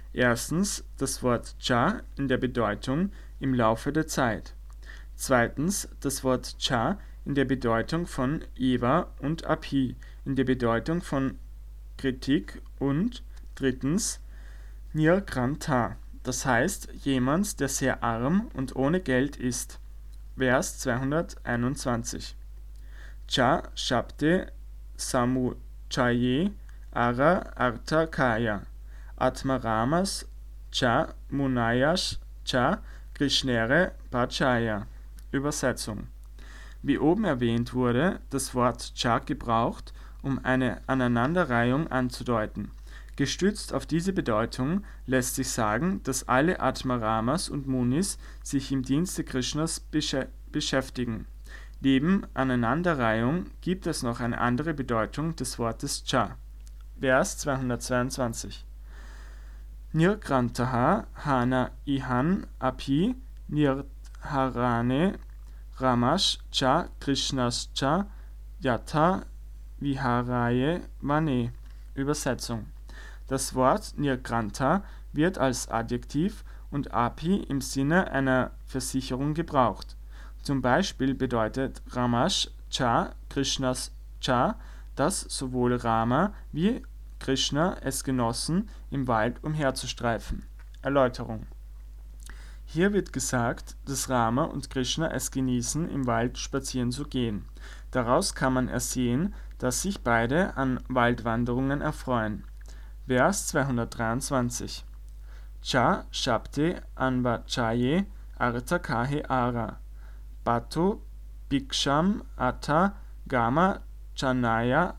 Erstens das Wort Cha in der Bedeutung im Laufe der Zeit. Zweitens das Wort Cha in der Bedeutung von Eva und Api, in der Bedeutung von Kritik und drittens Nirgrantha, das heißt jemand, der sehr arm und ohne Geld ist. Vers 221. Cha Shabde Samuchaye Ara Artha Kaya Atmaramas Cha Munayash Cha Krishnere Bhajaya. Übersetzung. Wie oben erwähnt wurde das Wort Cha gebraucht, um eine Aneinanderreihung anzudeuten. Gestützt auf diese Bedeutung lässt sich sagen, dass alle Atmaramas und Munis sich im Dienste Krishnas beschäftigen. Neben Aneinanderreihung gibt es noch eine andere Bedeutung des Wortes Cha. Vers 222. Nirgrantaha Hana Ihan Api Nirharane Ramash Cha Krishnas Cha Yatha Viharaye Vane. Übersetzung. Das Wort Nirgrantha wird als Adjektiv und Api im Sinne einer Versicherung gebraucht. Zum Beispiel bedeutet Ramash Cha Krishnas Cha, dass sowohl Rama wie Krishna es genossen, im Wald umherzustreifen. Erläuterung. Hier wird gesagt, dass Rama und Krishna es genießen, im Wald spazieren zu gehen. Daraus kann man ersehen, dass sich beide an Waldwanderungen erfreuen. Vers 223. Cha Shabde Anvachaye Artha Kahe Ara Bhato Bhiksham Atha Gama Chanaya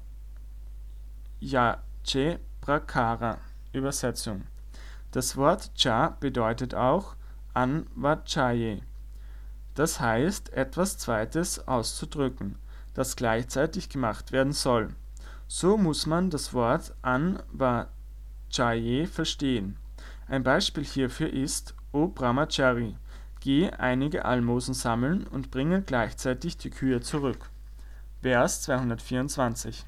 Yache Prakara. Übersetzung. Das Wort Cha bedeutet auch Anvachaye. Das heißt, etwas Zweites auszudrücken, das gleichzeitig gemacht werden soll. So muss man das Wort Anvachaye verstehen. Ein Beispiel hierfür ist: O Brahmachari, geh einige Almosen sammeln und bringe gleichzeitig die Kühe zurück. Vers 224.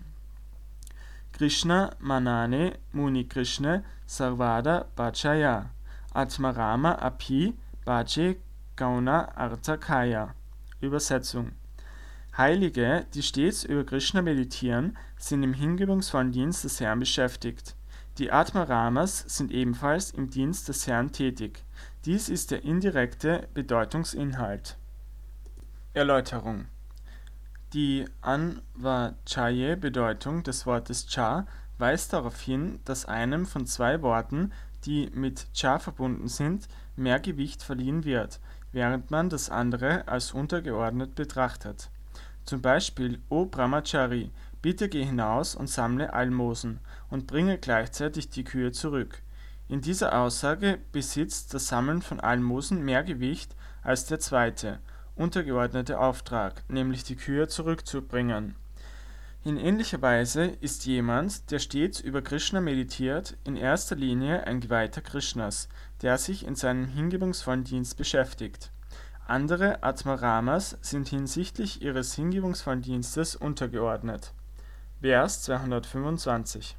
Krishna Manane Muni Krishna Sarvada Bhajaya Atmarama Api Bhaje Gauna Artha Kaya. Übersetzung. Heilige, die stets über Krishna meditieren, sind im hingebungsvollen Dienst des Herrn beschäftigt. Die Atmaramas sind ebenfalls im Dienst des Herrn tätig. Dies ist der indirekte Bedeutungsinhalt. Erläuterung. Die Anvachaye-Bedeutung des Wortes Cha weist darauf hin, dass einem von zwei Worten, die mit Cha verbunden sind, mehr Gewicht verliehen wird, während man das andere als untergeordnet betrachtet. Zum Beispiel: O Brahmachari, bitte geh hinaus und sammle Almosen und bringe gleichzeitig die Kühe zurück. In dieser Aussage besitzt das Sammeln von Almosen mehr Gewicht als der zweite, untergeordnete Auftrag, nämlich die Kühe zurückzubringen. In ähnlicher Weise ist jemand, der stets über Krishna meditiert, in erster Linie ein Geweihter Krishnas, der sich in seinem hingebungsvollen Dienst beschäftigt. Andere Atmaramas sind hinsichtlich ihres hingebungsvollen Dienstes untergeordnet. Vers 225.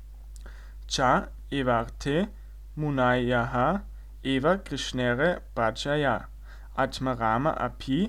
Cha evarte munayaha eva krishnere bhajaya Atmarama api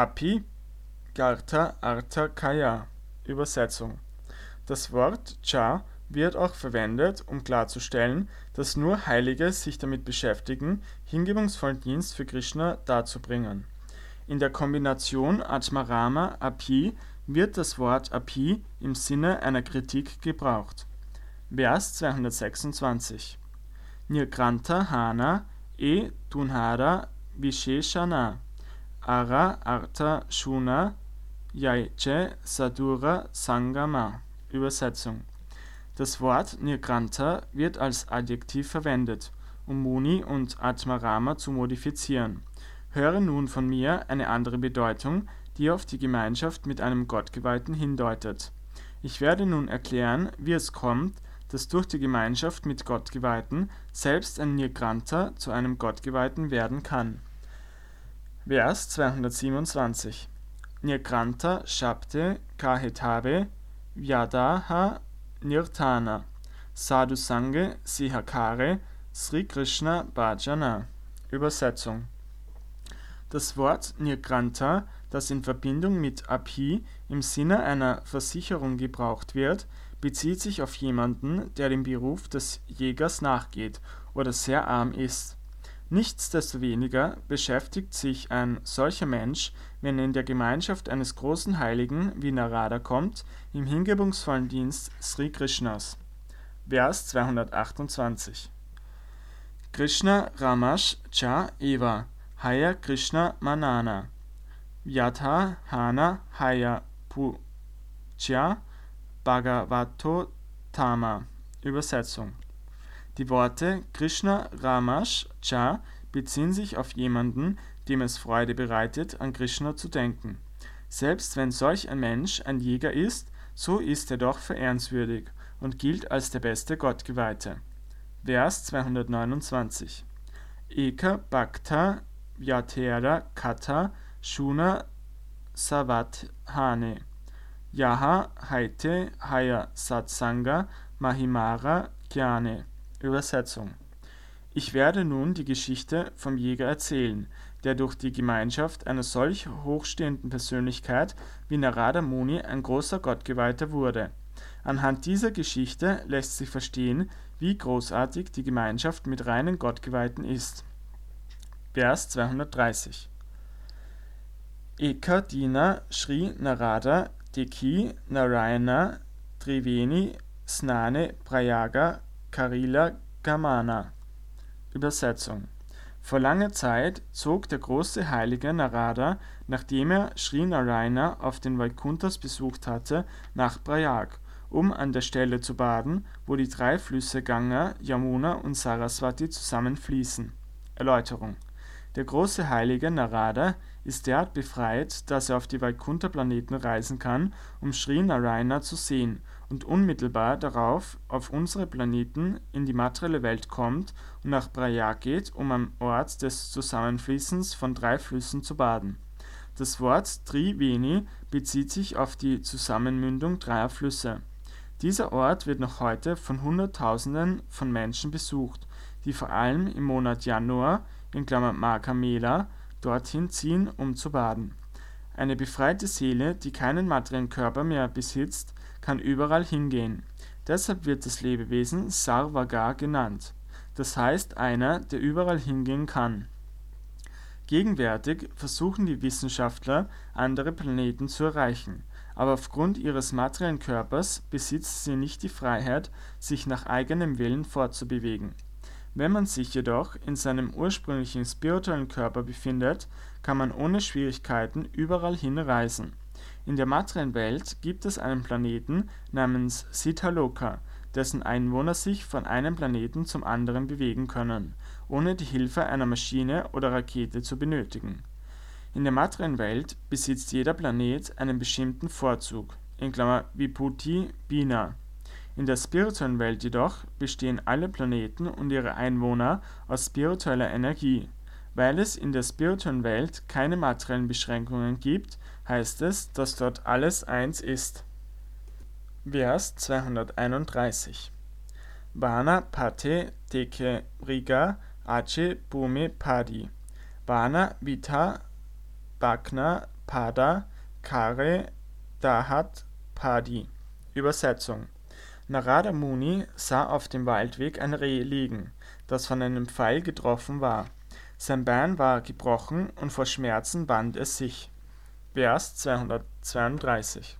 gartha artha kaya. Übersetzung. Das Wort Cha wird auch verwendet, um klarzustellen, dass nur Heilige sich damit beschäftigen, hingebungsvollen Dienst für Krishna darzubringen. In der Kombination Atmarama Api wird das Wort Api im Sinne einer Kritik gebraucht. Vers 226. Nirgrantha Hana Tunhara Visheshana Ara Artha Shuna Yaiche Sadura Sangama. Übersetzung. Das Wort Nirgrantha wird als Adjektiv verwendet, um Muni und Atmarama zu modifizieren. Höre nun von mir eine andere Bedeutung, die auf die Gemeinschaft mit einem Gottgeweihten hindeutet. Ich werde nun erklären, wie es kommt, dass durch die Gemeinschaft mit Gottgeweihten selbst ein Nirgrantha zu einem Gottgeweihten werden kann. Vers 227. Nirgrantha Shabde Kahetabe Vyadaha Nirtana Sadhu Sange Sihakare Sri Krishna Bhajana. Übersetzung: Das Wort Nirgrantha, das in Verbindung mit Abhi im Sinne einer Versicherung gebraucht wird, bezieht sich auf jemanden, der dem Beruf des Jägers nachgeht oder sehr arm ist. Nichtsdestoweniger beschäftigt sich ein solcher Mensch, wenn er in der Gemeinschaft eines großen Heiligen wie Narada kommt, im hingebungsvollen Dienst Sri Krishnas. Vers 228. Krishna Ramash Cha Eva Haya Krishna Manana Yatha Hana Haya Puja Bhagavato Tama. Übersetzung: Die Worte Krishna Ramash Cha beziehen sich auf jemanden, dem es Freude bereitet, an Krishna zu denken. Selbst wenn solch ein Mensch ein Jäger ist, so ist er doch verehrenswürdig und gilt als der beste Gottgeweihte. Vers 229. Eka Bhakta Vyatera Katha Shuna Savathane Yaha Haite Haya Satsanga Mahimara Jnane. Übersetzung: Ich werde nun die Geschichte vom Jäger erzählen, der durch die Gemeinschaft einer solch hochstehenden Persönlichkeit wie Narada Muni ein großer Gottgeweihter wurde. Anhand dieser Geschichte lässt sich verstehen, wie großartig die Gemeinschaft mit reinen Gottgeweihten ist. Vers 230. Eka Dina Shri Narada Deki Narayana Triveni Snane Prayaga Karila Gamana. Übersetzung: Vor langer Zeit zog der große heilige Narada, nachdem er Sri Narayana auf den Vaikunthas besucht hatte, nach Prayag, um an der Stelle zu baden, wo die 3 Flüsse Ganga, Yamuna und Saraswati zusammenfließen. Erläuterung: Der große heilige Narada ist derart befreit, dass er auf die Vaikuntha-Planeten reisen kann, um Sri Narayana zu sehen, und unmittelbar darauf auf unsere Planeten in die materielle Welt kommt und nach Prayag geht, um am Ort des Zusammenfließens von 3 Flüssen zu baden. Das Wort Triveni bezieht sich auf die Zusammenmündung 3 Flüsse. Dieser Ort wird noch heute von Hunderttausenden von Menschen besucht, die vor allem im Monat Januar (Magha Mela) dorthin ziehen, um zu baden. Eine befreite Seele, die keinen materiellen Körper mehr besitzt, kann überall hingehen. Deshalb wird das Lebewesen Sarvaga genannt, das heißt einer, der überall hingehen kann. Gegenwärtig versuchen die Wissenschaftler, andere Planeten zu erreichen, aber aufgrund ihres materiellen Körpers besitzen sie nicht die Freiheit, sich nach eigenem Willen fortzubewegen. Wenn man sich jedoch in seinem ursprünglichen spirituellen Körper befindet, kann man ohne Schwierigkeiten überall hin reisen. In der materiellen Welt gibt es einen Planeten namens Siddhaloka, dessen Einwohner sich von einem Planeten zum anderen bewegen können, ohne die Hilfe einer Maschine oder Rakete zu benötigen. In der materiellen Welt besitzt jeder Planet einen bestimmten Vorzug (Vibhuti Bina). In der spirituellen Welt jedoch bestehen alle Planeten und ihre Einwohner aus spiritueller Energie. Weil es in der spirituellen Welt keine materiellen Beschränkungen gibt, heißt es, dass dort alles eins ist. Vers 231. Vana Pate Teke Vriga Ache Bhume Padi Vana Vita Bhagna Pada Kare Dahat Padi. Übersetzung: Narada Muni sah auf dem Waldweg ein Reh liegen, das von einem Pfeil getroffen war. Sein Bein war gebrochen und vor Schmerzen wand es sich. Vers 232.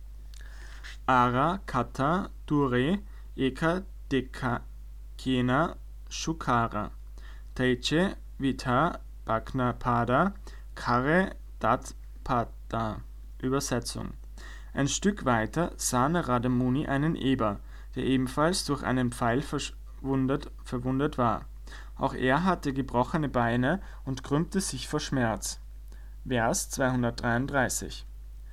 Ara Kata Dure Eka Dekakena Shukara Taiche Vita Bhagna Pada Kare Dat Pada. Übersetzung: Ein Stück weiter sah Narada Muni einen Eber, der ebenfalls durch einen Pfeil verwundet war. Auch er hatte gebrochene Beine und krümmte sich vor Schmerz. Vers 233.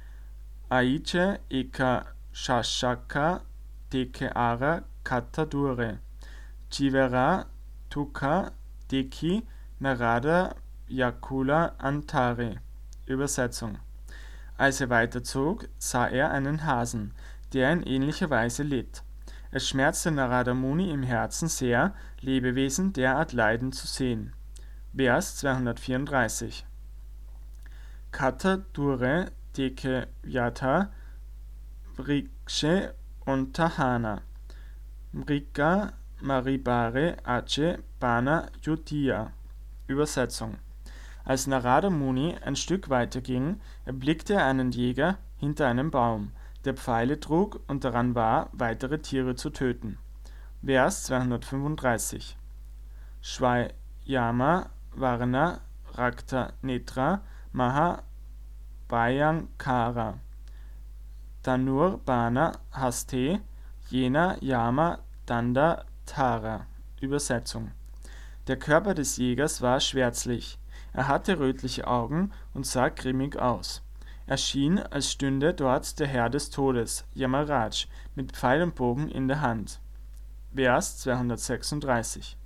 Aiche eka shashaka teke ara kata dure Jivera tuka deki narada yakula antare. Übersetzung: Als er weiterzog, sah er einen Hasen, der in ähnlicher Weise litt. Es schmerzte Narada Muni im Herzen sehr, Lebewesen derart leiden zu sehen. Vers 234. Kata Dure Deke Vyata Vrikshe Ontahana Mrika Maribare Ache Bana Yudiya. Übersetzung. Als Narada Muni ein Stück weiter ging, erblickte er einen Jäger hinter einem Baum, der Pfeile trug und daran war, weitere Tiere zu töten. Vers 235. Shvayama Varna Rakta Netra Maha Bhayankara Danur Bana Haste Jena Yama Danda Tara. Übersetzung. Der Körper des Jägers war schwärzlich, er hatte rötliche Augen und sah grimmig aus. Er schien, als stünde dort der Herr des Todes, Yamaraj, mit Pfeil und Bogen in der Hand. Vers 236.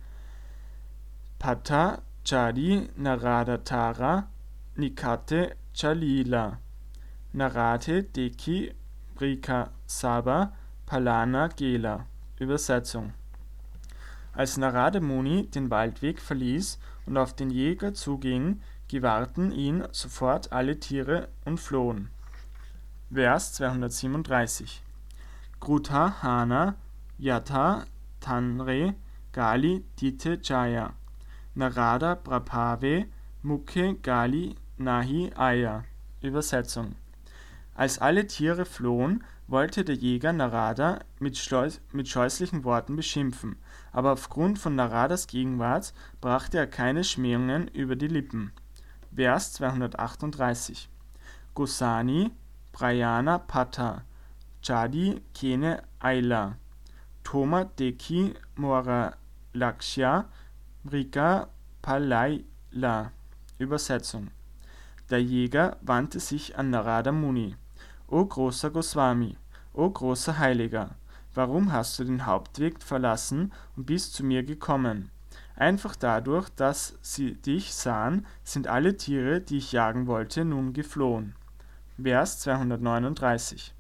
Pata Chadi Narada Tara Nikate Chalila Narate Deki Brika Saba Palana Gela. Übersetzung. Als Narada Muni den Waldweg verließ und auf den Jäger zuging, gewahrten ihn sofort alle Tiere und flohen. Vers 237. Krutha Hana Yatha Tanre Gali Dite Jaya Narada Prabhave Mukhe Gali Nahi Aya. Übersetzung. Als alle Tiere flohen, wollte der Jäger Narada mit scheußlichen Worten beschimpfen, aber aufgrund von Naradas Gegenwart brachte er keine Schmähungen über die Lippen. Vers 238. Gosani Prayana Pata Chadi Kene Aila Toma Deki Mora Lakshya Mrika Palaila. Übersetzung. Der Jäger wandte sich an Narada Muni. O großer Goswami, o großer Heiliger, warum hast du den Hauptweg verlassen und bist zu mir gekommen? Einfach dadurch, dass sie dich sahen, sind alle Tiere, die ich jagen wollte, nun geflohen. Vers 239.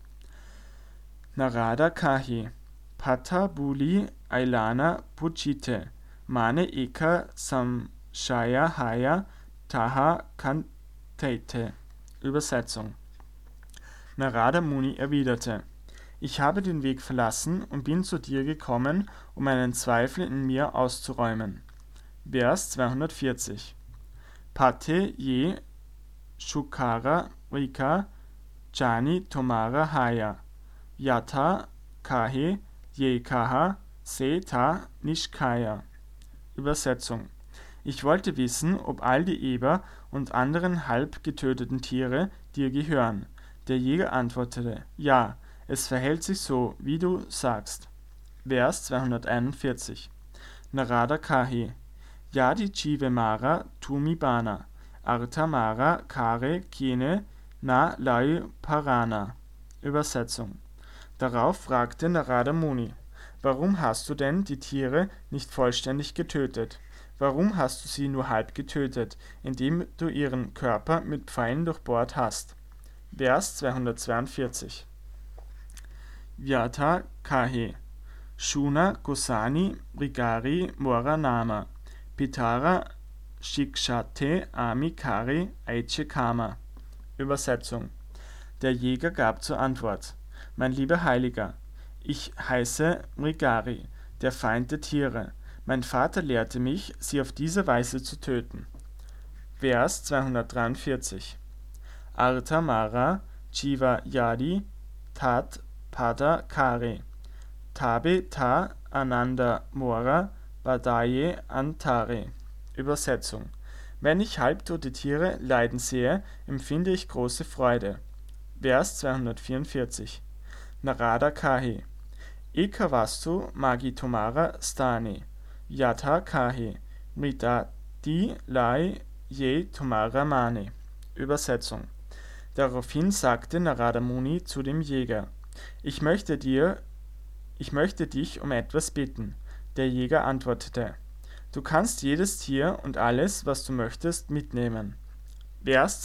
Narada Kahi Pata Buli Ailana Puchite Mane Eka Samshaya Haya Taha Kantete. Übersetzung. Narada Muni erwiderte: Ich habe den Weg verlassen und bin zu dir gekommen, um einen Zweifel in mir auszuräumen. Vers 240. Pate ye Shukara Rika Jani Tomara Haya Yata Kahe ye Kaha Se Ta Nishkaya. Übersetzung. Ich wollte wissen, ob all die Eber und anderen halb getöteten Tiere dir gehören. Der Jäger antwortete: Ja, es verhält sich so, wie du sagst. Vers 241. Narada Kahi Yadi Chive Mara Tumi Bana Artha Mara Kare Kine Na Lai Parana. Übersetzung. Darauf fragte Narada Muni: Warum hast du denn die Tiere nicht vollständig getötet? Warum hast du sie nur halb getötet, indem du ihren Körper mit Pfeilen durchbohrt hast? Vers 242. Vyata Kahe Shuna Gosani Brigari Mora Nama Pitara Shikshate Ami Kari Aiche Kama. Übersetzung. Der Jäger gab zur Antwort: Mein lieber Heiliger, ich heiße Mrigari, der Feind der Tiere. Mein Vater lehrte mich, sie auf diese Weise zu töten. Vers 243. Artha Mara Chiva Yadi Tat Pada Kare Tabe Ta Ananda Mora Badaye Antare. Übersetzung. Wenn ich halbtote Tiere leiden sehe, empfinde ich große Freude. Vers 244. Narada Kahe Ekavastu Magi Tomara Stane Yatha Kahe Mridati Lai Ye Tomara Mane. Übersetzung. Daraufhin sagte Narada Muni zu dem Jäger: Ich möchte dich um etwas bitten. Der Jäger antwortete: Du kannst jedes Tier und alles, was du möchtest, mitnehmen. Vers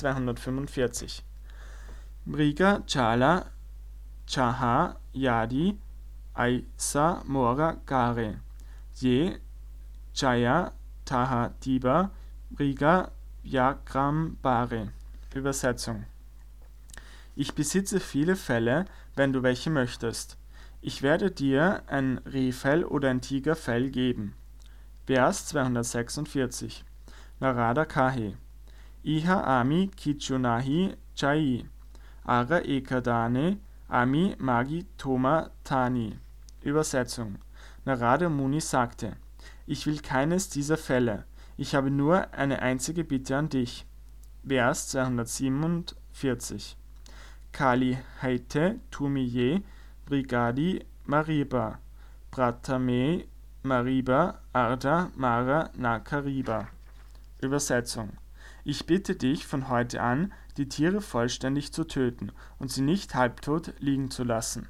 245. Mriga Chala Chaha Yadi Aisa Mora Gare, Je Jaya Taha Diba Briga Vyagrambare. Übersetzung: Ich besitze viele Felle, wenn du welche möchtest. Ich werde dir ein Rehfell oder ein Tigerfell geben. Vers 246. Narada Kahe. Iha Ami Kichunahi Chai. Ara Ekadane Ami Magi Toma Tani. Übersetzung: Narada Muni sagte: Ich will keines dieser Fälle. Ich habe nur eine einzige Bitte an dich. Vers 247. Kali Heite Tumiye Brigadi Mariba Pratame Mariba Arda Mara Nakariba. Übersetzung: Ich bitte dich von heute an, die Tiere vollständig zu töten und sie nicht halbtot liegen zu lassen.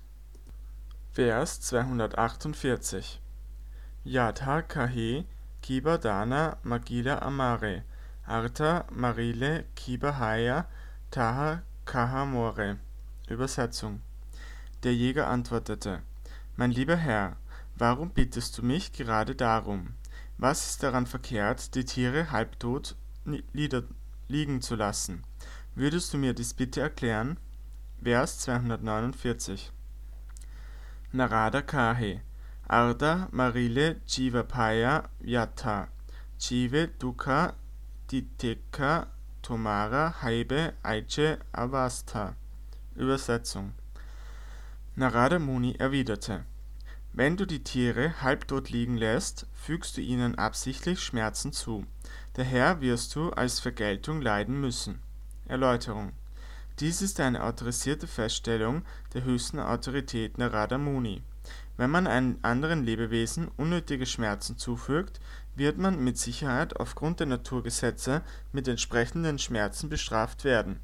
Vers 248. Yatha Kahe Kiba Dana Magila Amare Artha Marile Kiba Haya Taha Kahamore. Übersetzung: Der Jäger antwortete: Mein lieber Herr, warum bittest du mich gerade darum? Was ist daran verkehrt, die Tiere halbtot liegen zu lassen? Würdest du mir dies bitte erklären? Vers 249. Narada Kahe Arda Marile Jivapaya Yatha Jive Dukha Diteka Tomara Haibe Aiche Avastha. Übersetzung: Narada Muni erwiderte: Wenn du die Tiere halbtot liegen lässt, fügst du ihnen absichtlich Schmerzen zu. Daher wirst du als Vergeltung leiden müssen. Erläuterung: Dies ist eine autorisierte Feststellung der höchsten Autorität Narada Muni. Wenn man einem anderen Lebewesen unnötige Schmerzen zufügt, wird man mit Sicherheit aufgrund der Naturgesetze mit entsprechenden Schmerzen bestraft werden.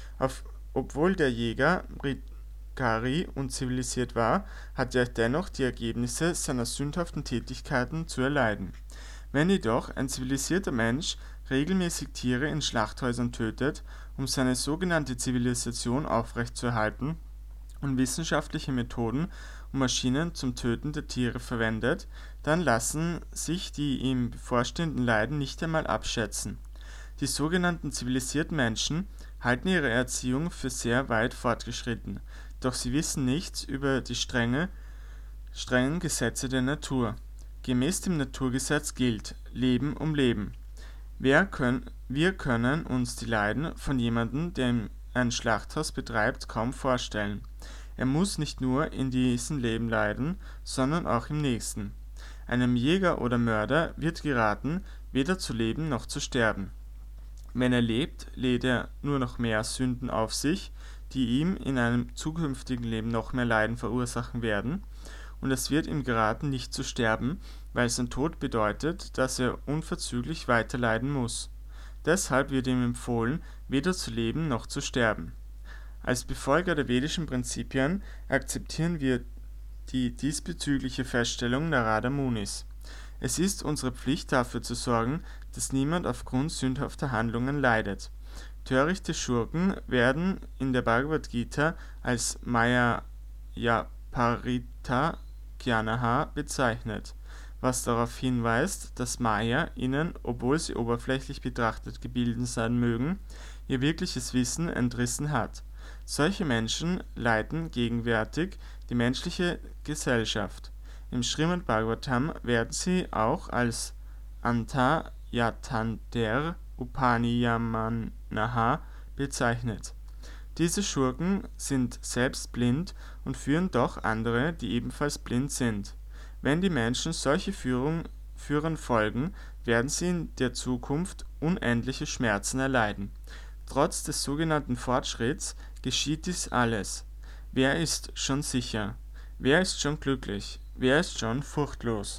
Obwohl der Jäger Brigari unzivilisiert war, hatte er dennoch die Ergebnisse seiner sündhaften Tätigkeiten zu erleiden. Wenn jedoch ein zivilisierter Mensch regelmäßig Tiere in Schlachthäusern tötet, um seine sogenannte Zivilisation aufrechtzuerhalten, und wissenschaftliche Methoden und Maschinen zum Töten der Tiere verwendet, dann lassen sich die ihm bevorstehenden Leiden nicht einmal abschätzen. Die sogenannten zivilisierten Menschen halten ihre Erziehung für sehr weit fortgeschritten, doch sie wissen nichts über die strengen Gesetze der Natur. Gemäß dem Naturgesetz gilt: Leben um Leben. Wir können uns die Leiden von jemandem, der ein Schlachthaus betreibt, kaum vorstellen. Er muss nicht nur in diesem Leben leiden, sondern auch im nächsten. Einem Jäger oder Mörder wird geraten, weder zu leben noch zu sterben. Wenn er lebt, lädt er nur noch mehr Sünden auf sich, die ihm in einem zukünftigen Leben noch mehr Leiden verursachen werden, und es wird ihm geraten, nicht zu sterben, weil sein Tod bedeutet, dass er unverzüglich weiter leiden muss. Deshalb wird ihm empfohlen, weder zu leben noch zu sterben. Als Befolger der vedischen Prinzipien akzeptieren wir die diesbezügliche Feststellung Narada Munis. Es ist unsere Pflicht, dafür zu sorgen, dass niemand aufgrund sündhafter Handlungen leidet. Törichte Schurken werden in der Bhagavad Gita als Maya Parita Gyanaha bezeichnet, was darauf hinweist, dass Maya ihnen, obwohl sie oberflächlich betrachtet gebildet sein mögen, ihr wirkliches Wissen entrissen hat. Solche Menschen leiten gegenwärtig die menschliche Gesellschaft. Im Srimad Bhagavatam werden sie auch als Anta Yatanter Upaniyamanaha bezeichnet. Diese Schurken sind selbst blind und führen doch andere, die ebenfalls blind sind. Wenn die Menschen solche Führern folgen, werden sie in der Zukunft unendliche Schmerzen erleiden. Trotz des sogenannten Fortschritts geschieht dies alles. Wer ist schon sicher? Wer ist schon glücklich? Wer ist schon furchtlos?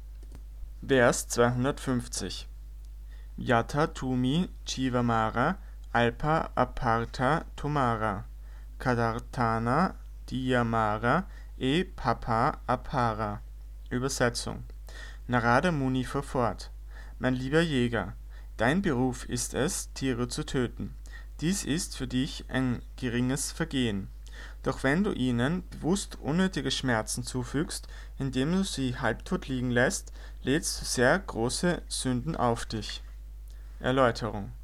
Vers 250. Yatha Tumi Chivamara Alpa Apartha Tomara Kadartana Diyamara E Papa Apara. Übersetzung: Narada Muni fuhr fort: Mein lieber Jäger, dein Beruf ist es, Tiere zu töten. Dies ist für dich ein geringes Vergehen. Doch wenn du ihnen bewusst unnötige Schmerzen zufügst, indem du sie halbtot liegen lässt, lädst du sehr große Sünden auf dich. Erläuterung.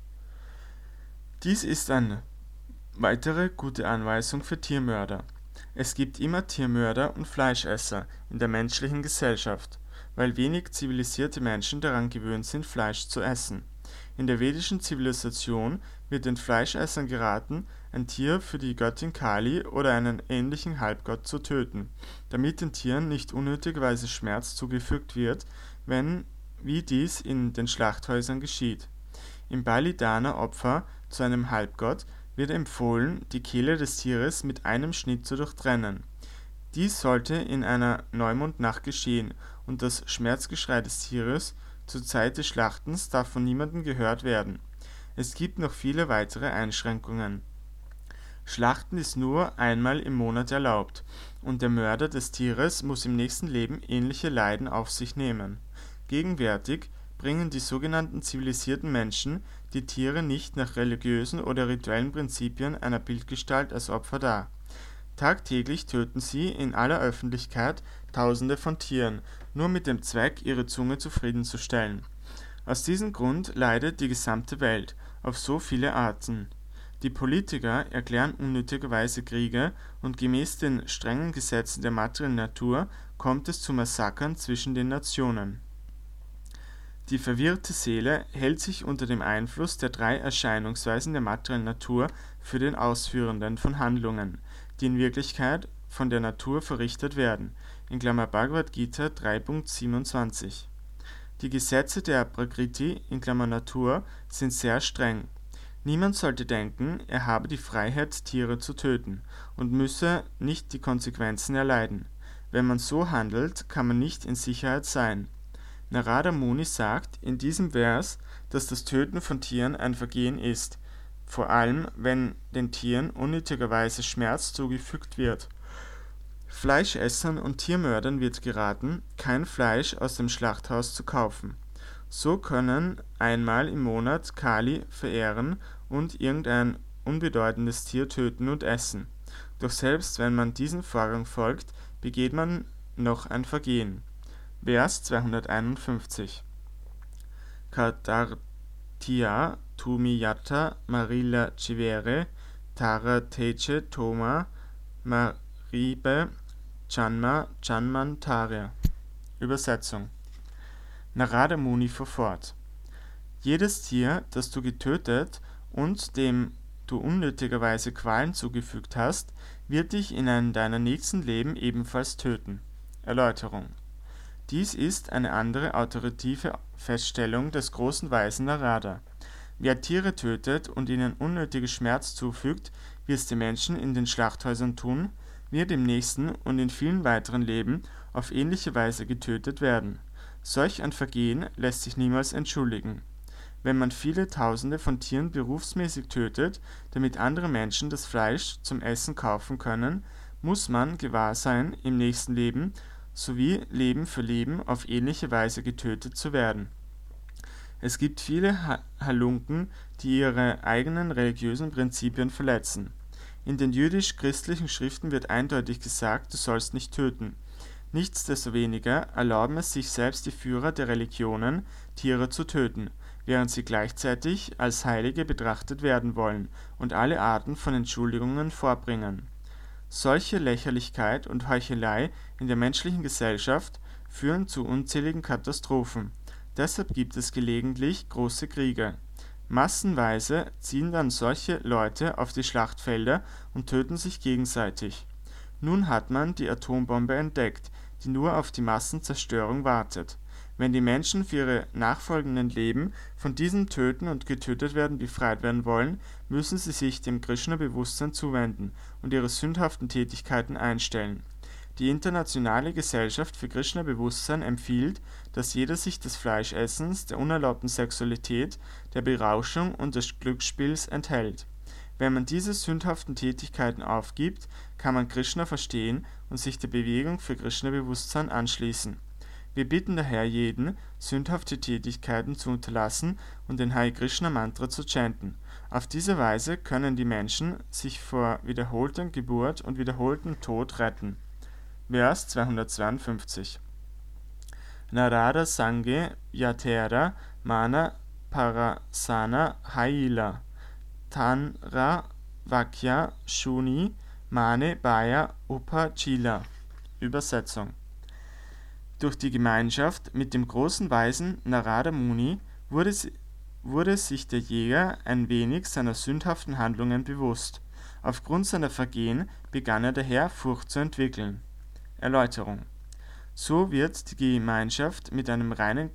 Dies ist eine weitere gute Anweisung für Tiermörder. Es gibt immer Tiermörder und Fleischesser in der menschlichen Gesellschaft, weil wenig zivilisierte Menschen daran gewöhnt sind, Fleisch zu essen. In der vedischen Zivilisation wird den Fleischessern geraten, ein Tier für die Göttin Kali oder einen ähnlichen Halbgott zu töten, damit den Tieren nicht unnötigerweise Schmerz zugefügt wird, wie dies in den Schlachthäusern geschieht. Im Balidana-Opfer zu einem Halbgott wird empfohlen, die Kehle des Tieres mit einem Schnitt zu durchtrennen. Dies sollte in einer Neumondnacht geschehen, und das Schmerzgeschrei des Tieres zur Zeit des Schlachtens darf von niemandem gehört werden. Es gibt noch viele weitere Einschränkungen. Schlachten ist nur einmal im Monat erlaubt, und der Mörder des Tieres muss im nächsten Leben ähnliche Leiden auf sich nehmen. Gegenwärtig bringen die sogenannten zivilisierten Menschen die Tiere nicht nach religiösen oder rituellen Prinzipien einer Bildgestalt als Opfer dar. Tagtäglich töten sie in aller Öffentlichkeit Tausende von Tieren, nur mit dem Zweck, ihre Zunge zufriedenzustellen. Aus diesem Grund leidet die gesamte Welt auf so viele Arten. Die Politiker erklären unnötigerweise Kriege, und gemäß den strengen Gesetzen der materiellen Natur kommt es zu Massakern zwischen den Nationen. Die verwirrte Seele hält sich unter dem Einfluss der 3 Erscheinungsweisen der materiellen Natur für den Ausführenden von Handlungen, die in Wirklichkeit von der Natur verrichtet werden. (Bhagavad Gita 3.27). Die Gesetze der Prakriti (Natur) sind sehr streng. Niemand sollte denken, er habe die Freiheit, Tiere zu töten, und müsse nicht die Konsequenzen erleiden. Wenn man so handelt, kann man nicht in Sicherheit sein. Narada Muni sagt in diesem Vers, dass das Töten von Tieren ein Vergehen ist, vor allem wenn den Tieren unnötigerweise Schmerz zugefügt wird. Fleischessern und Tiermördern wird geraten, kein Fleisch aus dem Schlachthaus zu kaufen. So können einmal im Monat Kali verehren und irgendein unbedeutendes Tier töten und essen. Doch selbst wenn man diesem Vorgang folgt, begeht man noch ein Vergehen. Vers 251. Kadartya tumiyata marilla chivere tara teche toma maribe janma janmantarya. Übersetzung. Narada Muni fuhr fort: Jedes Tier, das du getötet und dem du unnötigerweise Qualen zugefügt hast, wird dich in einem deiner nächsten Leben ebenfalls töten. Erläuterung. Dies ist eine andere autoritative Feststellung des großen Weisen Narada. Wer Tiere tötet und ihnen unnötige Schmerz zufügt, wie es die Menschen in den Schlachthäusern tun, wird im nächsten und in vielen weiteren Leben auf ähnliche Weise getötet werden. Solch ein Vergehen lässt sich niemals entschuldigen. Wenn man viele Tausende von Tieren berufsmäßig tötet, damit andere Menschen das Fleisch zum Essen kaufen können, muss man gewahr sein, im nächsten Leben sowie Leben für Leben auf ähnliche Weise getötet zu werden. Es gibt viele Halunken, die ihre eigenen religiösen Prinzipien verletzen. In den jüdisch-christlichen Schriften wird eindeutig gesagt, du sollst nicht töten. Nichtsdestoweniger erlauben es sich selbst die Führer der Religionen, Tiere zu töten, während sie gleichzeitig als Heilige betrachtet werden wollen und alle Arten von Entschuldigungen vorbringen. Solche Lächerlichkeit und Heuchelei in der menschlichen Gesellschaft führen zu unzähligen Katastrophen. Deshalb gibt es gelegentlich große Kriege. Massenweise ziehen dann solche Leute auf die Schlachtfelder und töten sich gegenseitig. Nun hat man die Atombombe entdeckt, die nur auf die Massenzerstörung wartet. Wenn die Menschen für ihre nachfolgenden Leben von diesem Töten und getötet werden befreit werden wollen, müssen sie sich dem Krishna-Bewusstsein zuwenden und ihre sündhaften Tätigkeiten einstellen. Die Internationale Gesellschaft für Krishna-Bewusstsein empfiehlt, dass jeder sich des Fleischessens, der unerlaubten Sexualität, der Berauschung und des Glücksspiels enthält. Wenn man diese sündhaften Tätigkeiten aufgibt, kann man Krishna verstehen und sich der Bewegung für Krishna-Bewusstsein anschließen. Wir bitten daher jeden, sündhafte Tätigkeiten zu unterlassen und den Hare Krishna Mantra zu chanten. Auf diese Weise können die Menschen sich vor wiederholter Geburt und wiederholtem Tod retten. Vers 252. Narada Sange Yatera Mana Parasana Haila Tanra Vakya Shuni Mane Baya Upachila. Übersetzung: Durch die Gemeinschaft mit dem großen Weisen Narada Muni wurde sich der Jäger ein wenig seiner sündhaften Handlungen bewusst. Aufgrund seiner Vergehen begann er daher Furcht zu entwickeln. Erläuterung: So wirkt die Gemeinschaft mit einem reinen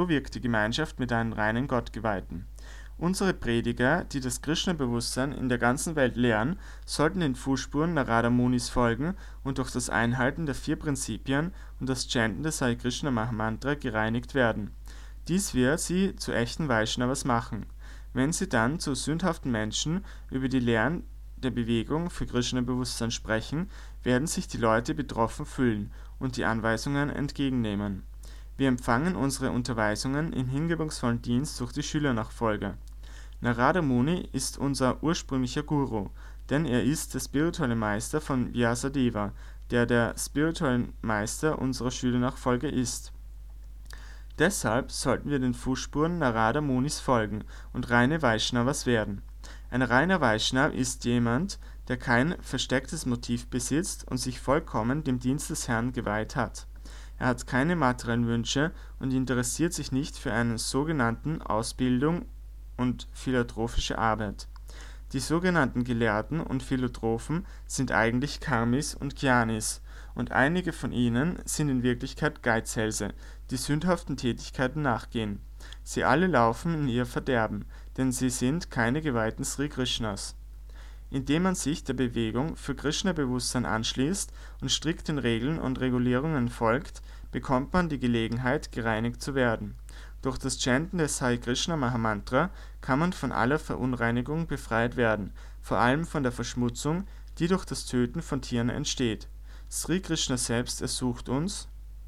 Gottgeweihten. Unsere Prediger, die das Krishna-Bewusstsein in der ganzen Welt lehren, sollten den Fußspuren Narada Munis folgen und durch das Einhalten der 4 Prinzipien und das Chanten des Hare Krishna Mahamantra gereinigt werden. Dies wird sie zu echten Vaishnavas machen. Wenn sie dann zu sündhaften Menschen über die Lehren der Bewegung für Krishna-Bewusstsein sprechen, werden sich die Leute betroffen fühlen und die Anweisungen entgegennehmen. Wir empfangen unsere Unterweisungen im hingebungsvollen Dienst durch die Schülernachfolger. Narada Muni ist unser ursprünglicher Guru, denn er ist der spirituelle Meister von Vyasadeva, der spirituelle Meister unserer Schülernachfolger ist. Deshalb sollten wir den Fußspuren Narada Munis folgen und reine Vaishnavas werden. Ein reiner Vaishnav ist jemand, der kein verstecktes Motiv besitzt und sich vollkommen dem Dienst des Herrn geweiht hat. Er hat keine materiellen Wünsche und interessiert sich nicht für eine sogenannten Ausbildung und philantrophische Arbeit. Die sogenannten Gelehrten und Philantrophen sind eigentlich Karmis und Jnanis, und einige von ihnen sind in Wirklichkeit Geizhälse, die sündhaften Tätigkeiten nachgehen. Sie alle laufen in ihr Verderben, denn sie sind keine Geweihten Sri Krishnas. Indem man sich der Bewegung für Krishna-Bewusstsein anschließt und strikten Regeln und Regulierungen folgt, bekommt man die Gelegenheit, gereinigt zu werden. Durch das Chanten des Hare Krishna Mahamantra kann man von aller Verunreinigung befreit werden, vor allem von der Verschmutzung, die durch das Töten von Tieren entsteht. Sri Krishna selbst ersucht uns: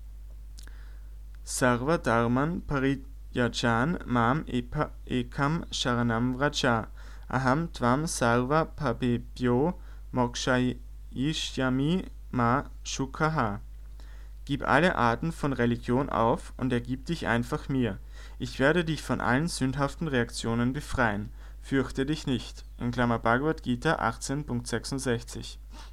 Sarva Dharman Parityajaan Mam Ekam Sharanam Vraja Aham Tvam Sarva Pabebhyo Mokshayishyami Ma Shukaha. Gib alle Arten von Religion auf und ergib dich einfach mir. Ich werde dich von allen sündhaften Reaktionen befreien. Fürchte dich nicht. (Bhagavad Gita 18.66)